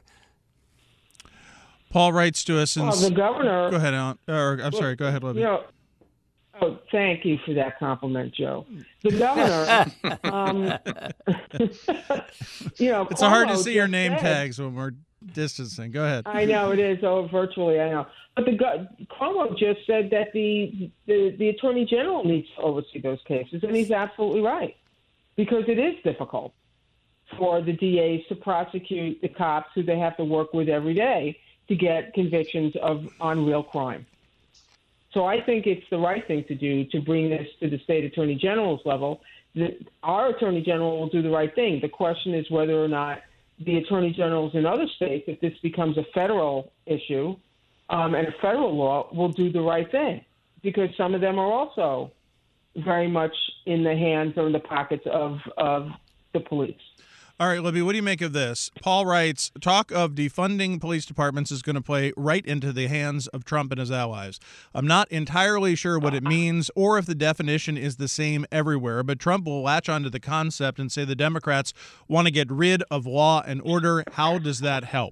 Paul writes to us and... Well, the governor... Go ahead, Alan. Or, I'm well, sorry. Go ahead, Libby. You know, oh, thank you for that compliment, Joe. The governor... um, you know, it's Cuomo hard to see your name said, tags when we're distancing. Go ahead. I know it is. Oh, virtually, I know. But the Cuomo just said that the, the the attorney general needs to oversee those cases, and he's absolutely right, because it is difficult for the D As to prosecute the cops who they have to work with every day to get convictions of on real crime. So I think it's the right thing to do to bring this to the state attorney general's level. The, our attorney general will do the right thing. The question is whether or not the attorney generals in other states, if this becomes a federal issue, Um, and a federal law, will do the right thing, because some of them are also very much in the hands or in the pockets of, of the police. All right, Libby, what do you make of this? Paul writes, talk of defunding police departments is going to play right into the hands of Trump and his allies. I'm not entirely sure what it means or if the definition is the same everywhere, but Trump will latch onto the concept and say the Democrats want to get rid of law and order. How does that help?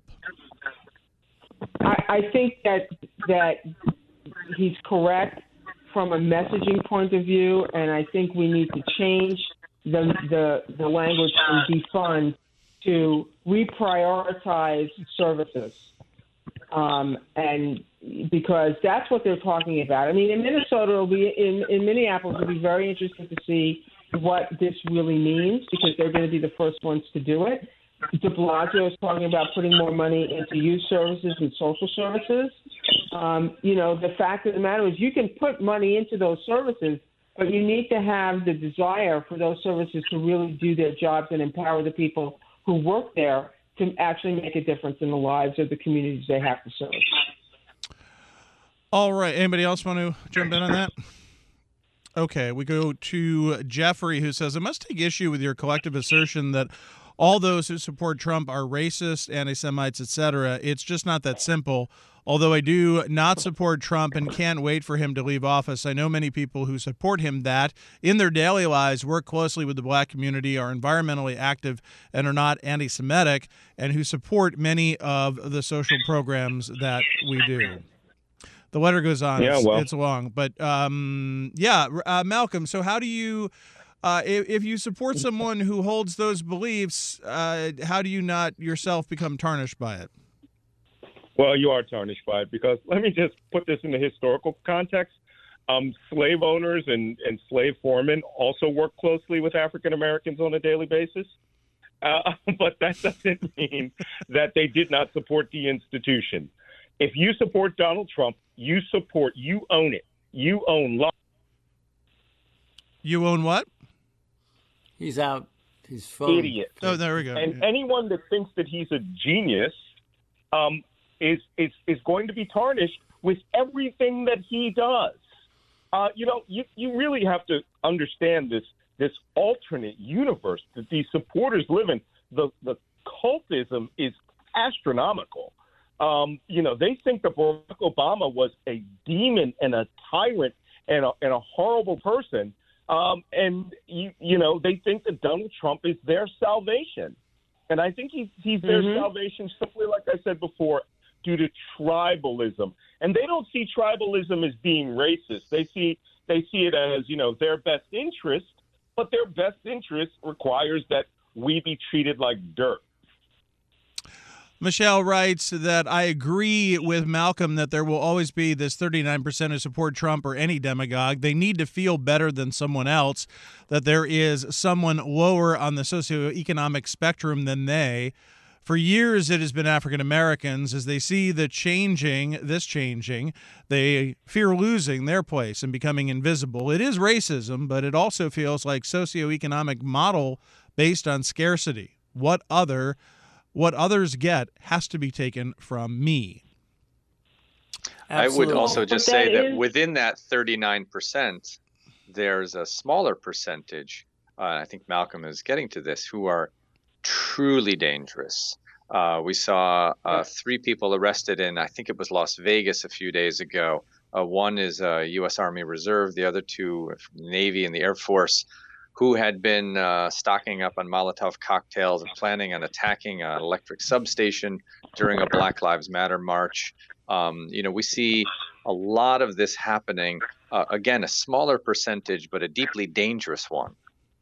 I, I think that that he's correct from a messaging point of view, and I think we need to change the the, the language from defund to reprioritize services, um, and because that's what they're talking about. I mean, in Minnesota, it'll be in in Minneapolis, it'll be very interesting to see what this really means, because they're going to be the first ones to do it. De Blasio is talking about putting more money into youth services and social services. Um, you know, the fact of the matter is you can put money into those services, but you need to have the desire for those services to really do their jobs and empower the people who work there to actually make a difference in the lives of the communities they have to serve. All right. Anybody else want to jump in on that? Okay, we go to Jeffrey, who says, I must take issue with your collective assertion that all those who support Trump are racist, anti-Semites, et cetera. It's just not that simple. Although I do not support Trump and can't wait for him to leave office, I know many people who support him that, in their daily lives, work closely with the black community, are environmentally active, and are not anti-Semitic, and who support many of the social programs that we do. The letter goes on. Yeah, it's, well. it's long. But, um, yeah, uh, Malcolm, so how do you... Uh, if, if you support someone who holds those beliefs, uh, how do you not yourself become tarnished by it? Well, you are tarnished by it because let me just put this in the historical context. Um, slave owners and, and slave foremen also work closely with African Americans on a daily basis. Uh, but that doesn't mean that they did not support the institution. If you support Donald Trump, you support, you own it. You own law. You own what? He's out. His phone. Idiot. Oh, there we go. And Yeah. anyone that thinks that he's a genius um, is, is is going to be tarnished with everything that he does. Uh, you know, you, you really have to understand this this alternate universe that these supporters live in. The the cultism is astronomical. Um, you know, they think that Barack Obama was a demon and a tyrant and a, and a horrible person. Um, and, you, you know, they think that Donald Trump is their salvation. And I think he's, he's their Mhm. salvation simply, like I said before, due to tribalism. And they don't see tribalism as being racist. They see they see it as, you know, their best interest, but their best interest requires that we be treated like dirt. Michelle writes that I agree with Malcolm that there will always be this thirty-nine percent who support Trump or any demagogue. They need to feel better than someone else, that there is someone lower on the socioeconomic spectrum than they. For years, it has been African Americans. As they see the changing, this changing, they fear losing their place and becoming invisible. It is racism, but it also feels like socioeconomic model based on scarcity. What other What others get has to be taken from me. I would Absolutely. also just But say that that is- within that thirty-nine percent, there's a smaller percentage, uh, I think Malcolm is getting to this, who are truly dangerous. Uh, we saw uh, three people arrested in, I think it was Las Vegas a few days ago. Uh, one is a U S Army Reserve, the other two from the Navy and the Air Force, who had been uh, stocking up on Molotov cocktails and planning on attacking an electric substation during a Black Lives Matter march. Um, you know, we see a lot of this happening. Uh, again, a smaller percentage, but a deeply dangerous one.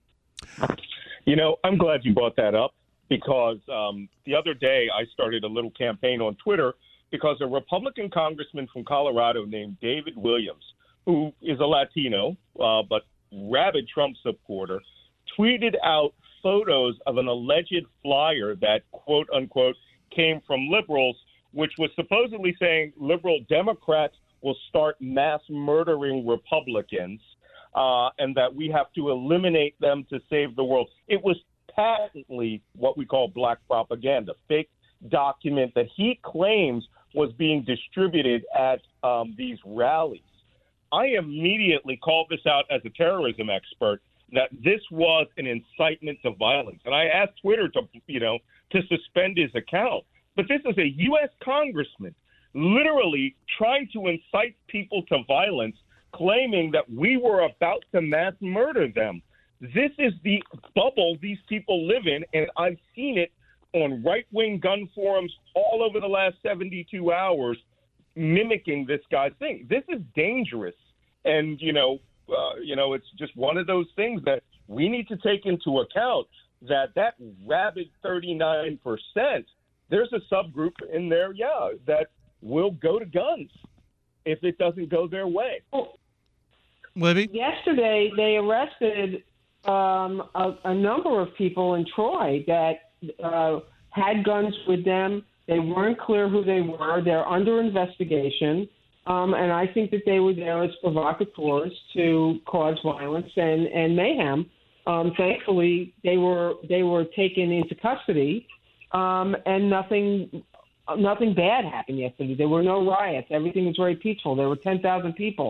You know, I'm glad you brought that up because um, the other day I started a little campaign on Twitter because a Republican congressman from Colorado named David Williams, who is a Latino, uh, but rabid Trump supporter, tweeted out photos of an alleged flyer that, quote unquote, came from liberals, which was supposedly saying liberal Democrats will start mass murdering Republicans uh, and that we have to eliminate them to save the world. It was patently what we call black propaganda, fake document that he claims was being distributed at um, these rallies. I immediately called this out as a terrorism expert that this was an incitement to violence. And I asked Twitter to, you know, to suspend his account. But this is a U S congressman literally trying to incite people to violence, claiming that we were about to mass murder them. This is the bubble these people live in, and I've seen it on right-wing gun forums all over the last seventy-two hours, mimicking this guy's thing. This is dangerous, and you know, uh, you know, it's just one of those things that we need to take into account. That that rabid thirty-nine percent, there's a subgroup in there, yeah, that will go to guns if it doesn't go their way. Libby? Yesterday, they arrested um, a, a number of people in Troy that uh, had guns with them. They weren't clear who they were. They're under investigation. Um, and I think that they were there as provocateurs to cause violence and, and mayhem. Um, thankfully, they were they were taken into custody, um, and nothing nothing bad happened yesterday. There were no riots. Everything was very peaceful. There were ten thousand people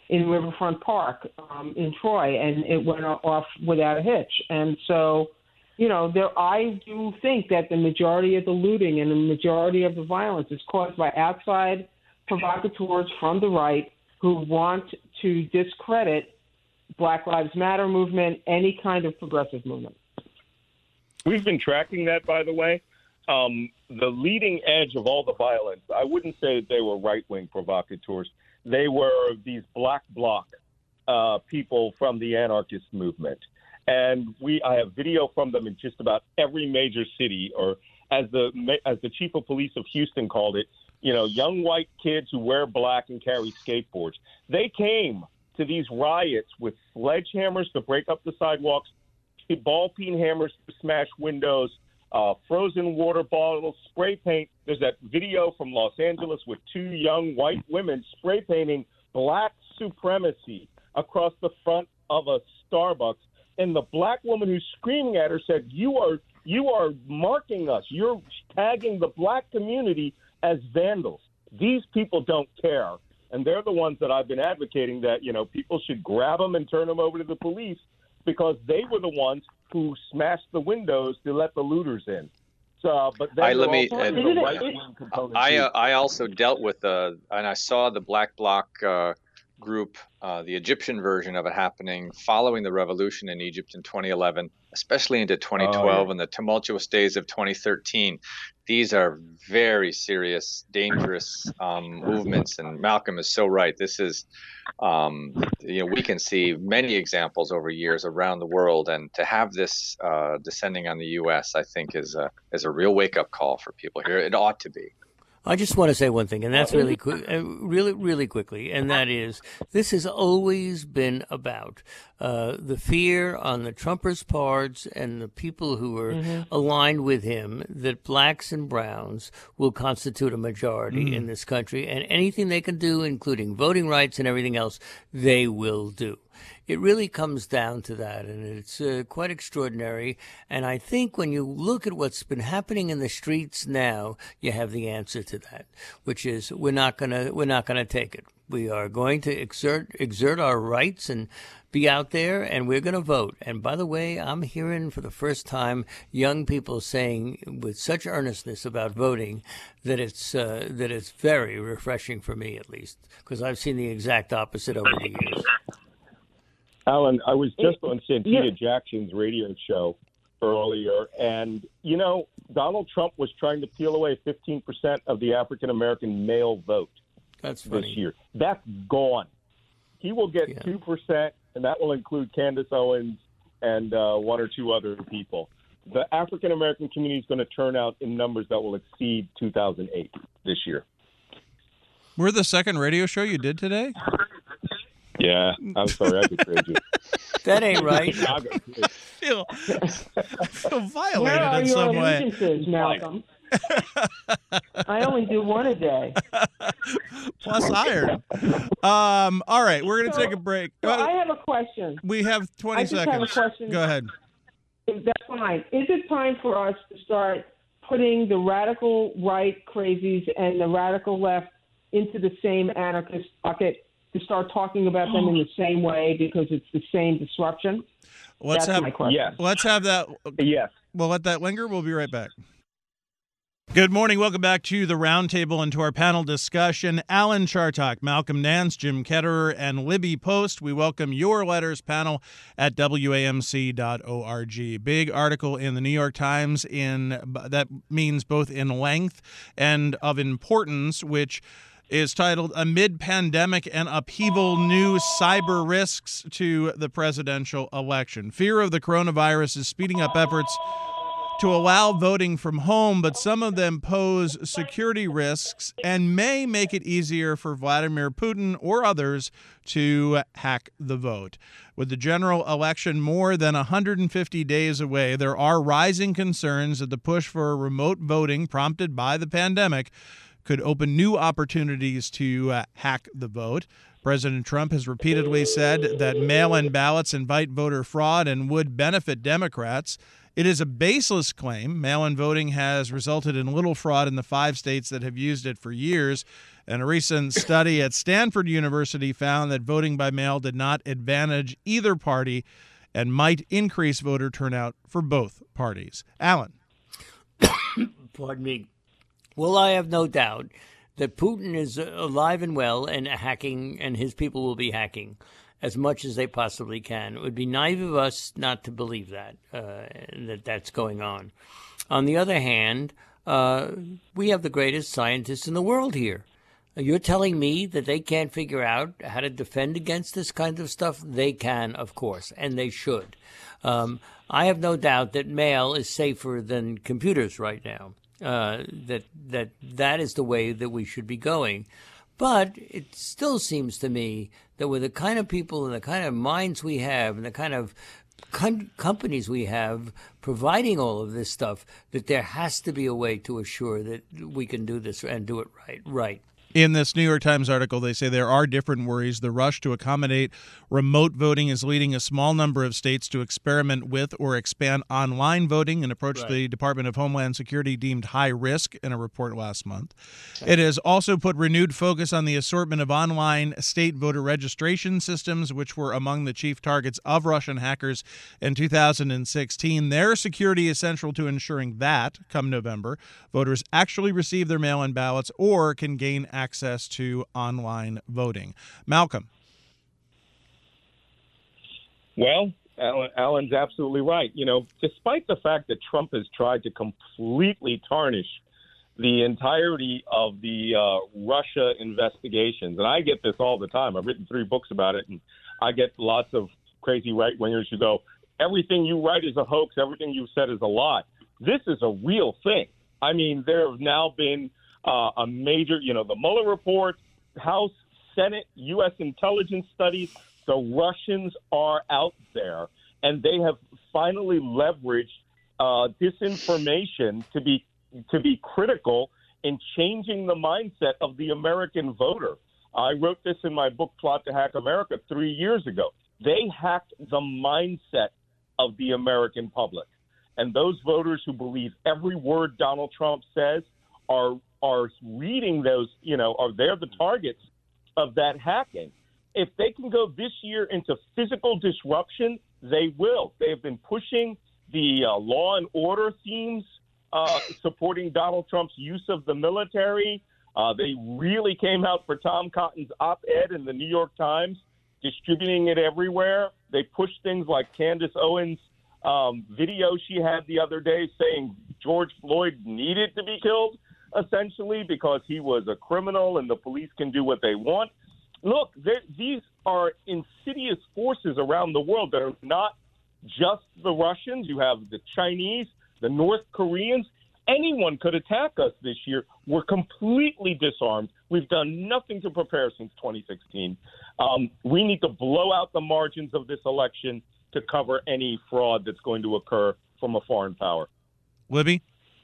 in Riverfront Park um, in Troy, and it went off without a hitch. And so, you know, there I do think that the majority of the looting and the majority of the violence is caused by outside provocateurs from the right who want to discredit Black Lives Matter movement, any kind of progressive movement. We've been tracking that, by the way. Um, the leading edge of all the violence, I wouldn't say that they were right-wing provocateurs. They were these black bloc uh, people from the anarchist movement. And we, I have video from them in just about every major city, or as the as the chief of police of Houston called it, you know, young white kids who wear black and carry skateboards. They came to these riots with sledgehammers to break up the sidewalks, ball peen hammers to smash windows, uh, frozen water bottles, spray paint. There's that video from Los Angeles with two young white women spray painting black supremacy across the front of a Starbucks. And the black woman who's screaming at her said, you are you are marking us. You're tagging the black community as vandals. These people don't care. And they're the ones that I've been advocating that, you know, people should grab them and turn them over to the police, because they were the ones who smashed the windows to let the looters in. So, but then I, let me, also and, the right-wing component I, too. uh, I also dealt with, uh, and I saw the Black Bloc uh, group, uh, the Egyptian version of it happening following the revolution in Egypt in twenty eleven, especially into twenty twelve oh, yeah. and the tumultuous days of twenty thirteen. These are very serious, dangerous um, movements, and Malcolm is so right. This is, um, you know, we can see many examples over years around the world, and to have this uh, descending on the U S, I think, is a is a real wake up call for people here. It ought to be. I just want to say one thing, and that's really quick, really, really quickly, and that is this has always been about uh, the fear on the Trumpers' parts and the people who are mm-hmm. aligned with him that blacks and browns will constitute a majority mm. in this country, and anything they can do, including voting rights and everything else, they will do. It really comes down to that, and it's uh, quite extraordinary. And I think when you look at what's been happening in the streets now, you have the answer to that, which is we're not gonna we're not gonna take it. We are going to exert exert our rights and be out there, and we're going to vote. And by the way, I'm hearing for the first time young people saying with such earnestness about voting that it's uh, that it's very refreshing for me, at least, because I've seen the exact opposite over the years. Alan, I was just on Santita Jackson's radio show earlier, and, you know, Donald Trump was trying to peel away fifteen percent of the African-American male vote That's this funny. year. That's gone. He will get Yeah. two percent, and that will include Candace Owens and uh, one or two other people. The African-American community is going to turn out in numbers that will exceed two thousand eight this year. We're the second radio show you did today? Yeah, I'm sorry, I betrayed you. That ain't right. I feel, I feel violated Where are in your some way. allegiances, Malcolm? I only do one a day. Plus iron. Um, all right, we're going to So- take a break. So Uh, I have a question. we have twenty I just seconds. have a question. Go ahead. That's fine. Is it time for us to start putting the radical right crazies and the radical left into the same anarchist bucket, to start talking about them in the same way because it's the same disruption? Let's That's have my question. Yes, let's have that. yes. We'll let that linger. We'll be right back. Good morning. Welcome back to the Roundtable and to our panel discussion. Alan Chartock, Malcolm Nance, Jim Ketterer, and Libby Post. We welcome your letters, panel at W A M C dot org. Big article in the New York Times in that means both in length and of importance, which is titled Amid Pandemic and Upheaval, New Cyber Risks to the Presidential Election. Fear of the coronavirus is speeding up efforts to allow voting from home, but some of them pose security risks and may make it easier for Vladimir Putin or others to hack the vote. With the general election more than one hundred fifty days away, there are rising concerns that the push for remote voting prompted by the pandemic could open new opportunities to uh, hack the vote. President Trump has repeatedly said that mail-in ballots invite voter fraud and would benefit Democrats. It is a baseless claim. Mail-in voting has resulted in little fraud in the five states that have used it for years. And a recent study at Stanford University found that voting by mail did not advantage either party and might increase voter turnout for both parties. Alan. Pardon me. Well, I have no doubt that Putin is alive and well and hacking, and his people will be hacking as much as they possibly can. It would be naive of us not to believe that, uh, that that's going on. On the other hand, uh, we have the greatest scientists in the world here. You're telling me that they can't figure out how to defend against this kind of stuff? They can, of course, and they should. Um, I have no doubt that mail is safer than computers right now. Uh, that that that is the way that we should be going. But it still seems to me that with the kind of people and the kind of minds we have and the kind of com- companies we have providing all of this stuff, that there has to be a way to assure that we can do this and do it right. Right. In this New York Times article, they say there are different worries. The rush to accommodate remote voting is leading a small number of states to experiment with or expand online voting, an approach right. the Department of Homeland Security deemed high risk in a report last month. Okay. It has also put renewed focus on the assortment of online state voter registration systems, which were among the chief targets of Russian hackers in two thousand sixteen. Their security is central to ensuring that, come November, voters actually receive their mail-in ballots or can gain access access to online voting. Malcolm. Well, Alan, Alan's absolutely right. You know, despite the fact that Trump has tried to completely tarnish the entirety of the uh, Russia investigations, and I get this all the time. I've written three books about it, and I get lots of crazy right-wingers who go, everything you write is a hoax, everything you've said is a lie. This is a real thing. I mean, there have now been Uh, a major, you know, the Mueller report, House, Senate, U S intelligence studies. The Russians are out there, and they have finally leveraged uh, disinformation to be to be critical in changing the mindset of the American voter. I wrote this in my book, Plot to Hack America, three years ago. They hacked the mindset of the American public, and those voters who believe every word Donald Trump says are are reading those, you know, are they're the targets of that hacking. If they can go this year into physical disruption, they will. They have been pushing the uh, law and order themes, uh, supporting Donald Trump's use of the military. Uh, they really came out for Tom Cotton's op-ed in the New York Times, distributing it everywhere. They pushed things like Candace Owens' um, video she had the other day saying George Floyd needed to be killed, essentially, because he was a criminal and the police can do what they want. Look, these are insidious forces around the world that are not just the Russians. You have the Chinese, the North Koreans. Anyone could attack us this year. We're completely disarmed. We've done nothing to prepare since twenty sixteen. Um, we need to blow out the margins of this election to cover any fraud that's going to occur from a foreign power. Libby?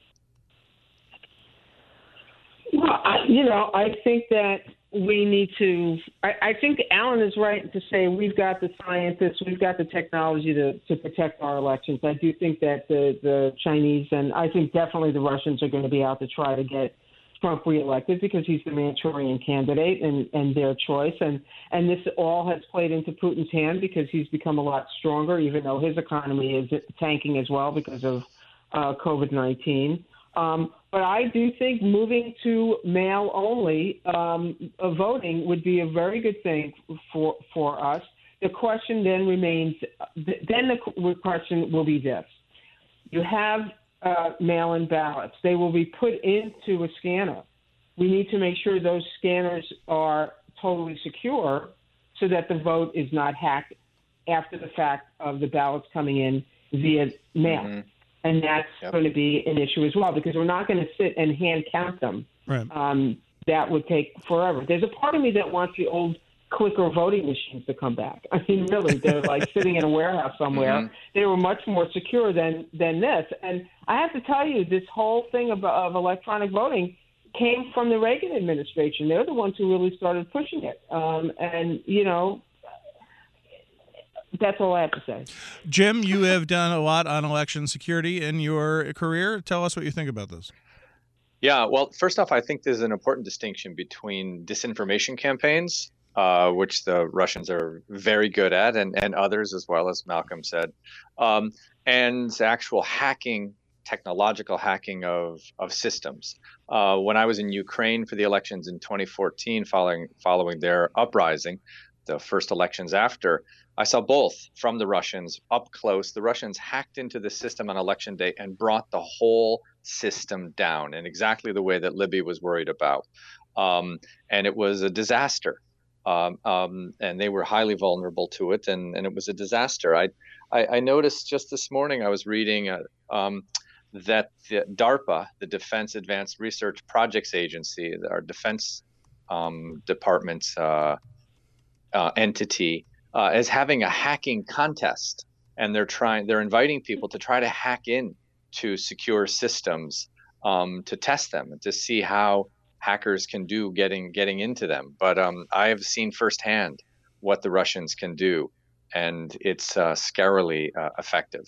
Well, I, you know, I think that we need to I, I think Alan is right to say we've got the scientists, we've got the technology to, to protect our elections. I do think that the, the Chinese and I think definitely the Russians are going to be out to try to get Trump reelected because he's the Manchurian candidate and, and their choice. And, and this all has played into Putin's hand because he's become a lot stronger, even though his economy is tanking as well because of uh, COVID nineteen. Um, but I do think moving to mail only um, voting would be a very good thing for for us. The question then remains. Then the question will be this: you have uh, mail-in ballots; they will be put into a scanner. We need to make sure those scanners are totally secure, so that the vote is not hacked after the fact of the ballots coming in via mail. Mm-hmm. And that's yep. going to be an issue as well because we're not going to sit and hand count them. Right. Um, that would take forever. There's a part of me that wants the old clicker voting machines to come back. I mean, really, they're like sitting in a warehouse somewhere. Mm-hmm. They were much more secure than, than this. And I have to tell you, this whole thing of, of electronic voting came from the Reagan administration. They're the ones who really started pushing it. Um, and, you know, that's all I have to say. Jim, you have done a lot on election security in your career. Tell us what you think about this. Yeah, well, first off, I think there's an important distinction between disinformation campaigns, uh, which the Russians are very good at, and, and others as well, as Malcolm said, um, and actual hacking, technological hacking of, of systems. Uh, when I was in Ukraine for the elections in twenty fourteen, following following their uprising, the first elections after, I saw both from the Russians up close. The Russians hacked into the system on election day and brought the whole system down in exactly the way that Libby was worried about. Um, and it was a disaster. Um, um, and they were highly vulnerable to it, and, and it was a disaster. I, I, I noticed just this morning, I was reading uh, um, that the DARPA, the Defense Advanced Research Projects Agency, our Defense um, Department's uh, uh, entity, uh, is having a hacking contest, and they're trying, they're inviting people to try to hack in to secure systems um, to test them and to see how hackers can do getting getting into them. But um, I have seen firsthand what the Russians can do, and it's uh, scarily uh, effective.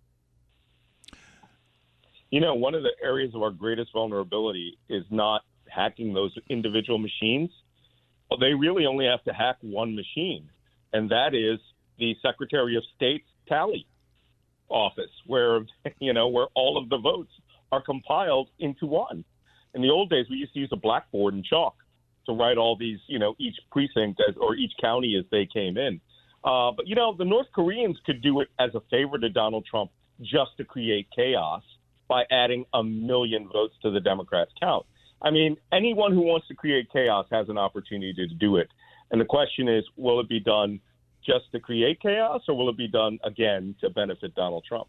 You know, one of the areas of our greatest vulnerability is not hacking those individual machines. Well, they really only have to hack one machine, and that is the Secretary of State's tally office, where, you know, where all of the votes are compiled into one. In the old days, we used to use a blackboard and chalk to write all these, you know, each precinct as, or each county as they came in. Uh, but, you know, the North Koreans could do it as a favor to Donald Trump just to create chaos by adding a million votes to the Democrats' count. I mean, anyone who wants to create chaos has an opportunity to do it. And the question is, will it be done just to create chaos, or will it be done, again, to benefit Donald Trump?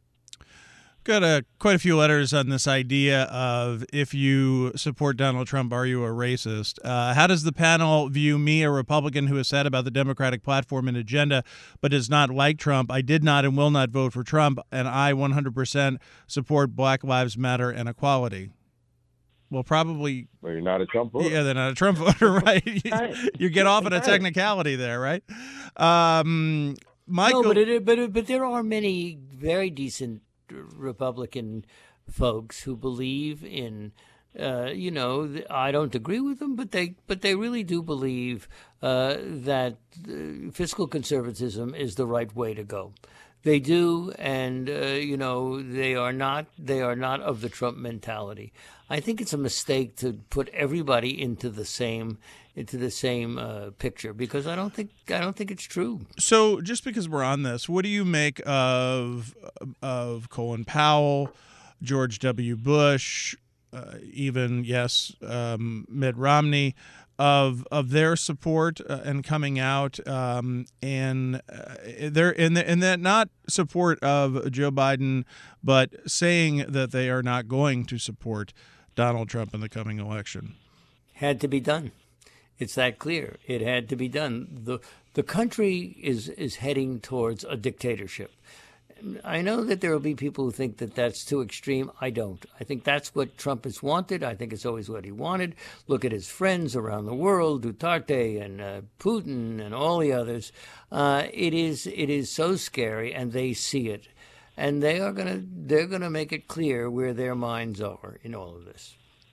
Got a, quite a few letters on this idea of, if you support Donald Trump, are you a racist? Uh, how does the panel view me, a Republican who has said about the Democratic platform and agenda but does not like Trump? I did not and will not vote for Trump, and I one hundred percent support Black Lives Matter and equality. Well, probably. Well, you're not a Trump voter. Yeah, they're not a Trump voter, right? you, you get off on a technicality there, right? Um, Michael. No, but, it, but, but there are many very decent Republican folks who believe in, uh, you know, I don't agree with them, but they but they really do believe uh, that uh, fiscal conservatism is the right way to go. They do, and uh, you know, they are not they are not of the Trump mentality. I think it's a mistake to put everybody into the same into the same uh, picture, because I don't think I don't think it's true. So, just because we're on this, what do you make of of Colin Powell, George W. Bush, uh, even yes, um, Mitt Romney, of of their support uh, and coming out um, and uh, they're in the, in that not support of Joe Biden, but saying that they are not going to support Donald Trump in the coming election? Had to be done. It's that clear. It had to be done. The the country is is heading towards a dictatorship. I know that there will be people who think that that's too extreme. I don't. I think that's what Trump has wanted. I think it's always what he wanted. Look at his friends around the world, Duterte and uh, Putin and all the others. Uh, it is it is so scary, and they see it, and they are gonna they're gonna make it clear where their minds are in all of this.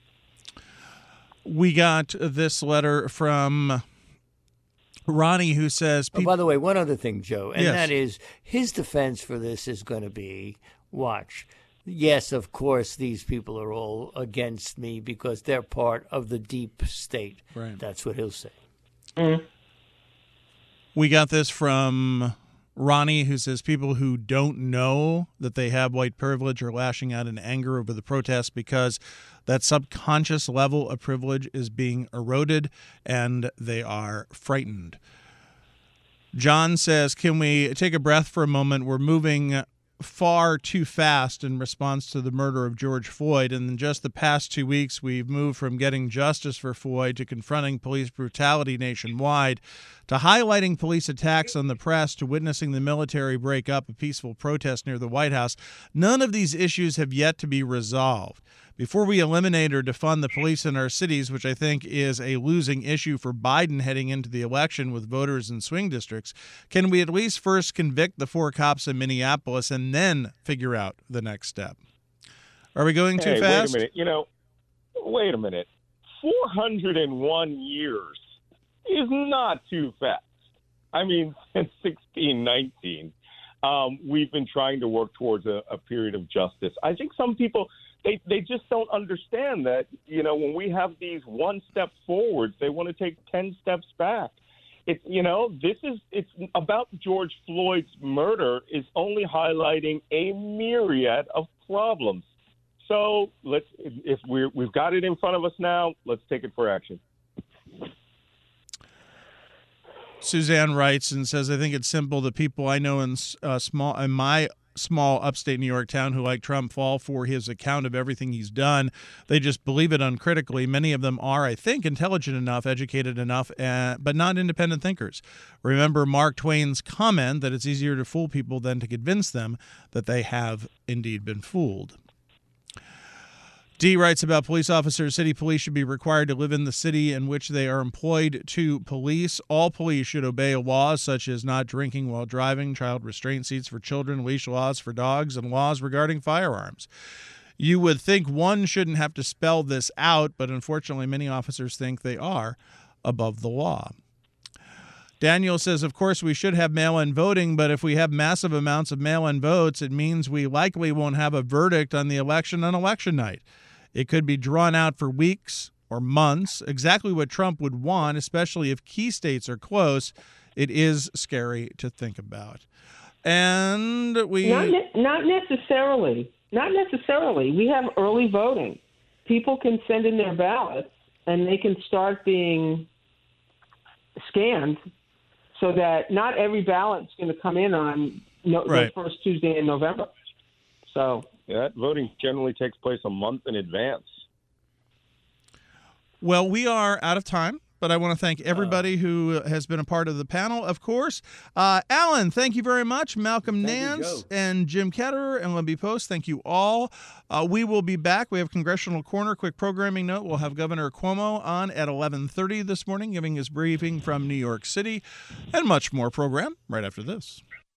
We got this letter from Ronnie, who says... Oh, by the way, one other thing, Joe, and yes. that is his defense for this is going to be, watch, yes, of course, these people are all against me because they're part of the deep state. Right. That's what he'll say. Mm. We got this from Ronnie, who says people who don't know that they have white privilege are lashing out in anger over the protests because that subconscious level of privilege is being eroded and they are frightened. John says, can we take a breath for a moment? We're moving far too fast in response to the murder of George Floyd. And in just the past two weeks, we've moved from getting justice for Floyd to confronting police brutality nationwide, to highlighting police attacks on the press, to witnessing the military break up a peaceful protest near the White House. None of these issues have yet to be resolved. Before we eliminate or defund the police in our cities, which I think is a losing issue for Biden heading into the election with voters in swing districts, can we at least first convict the four cops in Minneapolis and then figure out the next step? Are we going too hey, fast? Wait a minute. You know, wait a minute. four hundred one years is not too fast. I mean, since sixteen nineteen, um, we've been trying to work towards a, a period of justice. I think some people, they, they just don't understand that, you know, when we have these one step forwards, they want to take ten steps back. It's, you know, this is, it's about George Floyd's murder is only highlighting a myriad of problems. So let's, if we're, we've got it in front of us now, let's take it for action. Suzanne writes and says, I think it's simple. The people I know in uh, small in my small upstate New York town who like Trump fall for his account of everything he's done. They just believe it uncritically. Many of them are, I think, intelligent enough, educated enough, uh, but not independent thinkers. Remember Mark Twain's comment that it's easier to fool people than to convince them that they have indeed been fooled. D writes about police officers. City police should be required to live in the city in which they are employed to police. All police should obey laws such as not drinking while driving, child restraint seats for children, leash laws for dogs, and laws regarding firearms. You would think one shouldn't have to spell this out, but unfortunately many officers think they are above the law. Daniel says, of course, we should have mail-in voting, but if we have massive amounts of mail-in votes, it means we likely won't have a verdict on the election on election night. It could be drawn out for weeks or months, exactly what Trump would want, especially if key states are close. It is scary to think about. And we... Not, ne- not necessarily. Not necessarily. We have early voting. People can send in their ballots, and they can start being scanned so that not every ballot's going to come in on no, right. the first Tuesday in November. So... Yeah, that voting generally takes place a month in advance. Well, we are out of time, but I want to thank everybody who has been a part of the panel, of course. Uh, Alan, thank you very much. Malcolm Thank you, Nance Joe. and Jim Ketterer and Libby Post, thank you all. Uh, we will be back. We have Congressional Corner. Quick programming note, we'll have Governor Cuomo on at eleven thirty this morning, giving his briefing from New York City, and much more program right after this.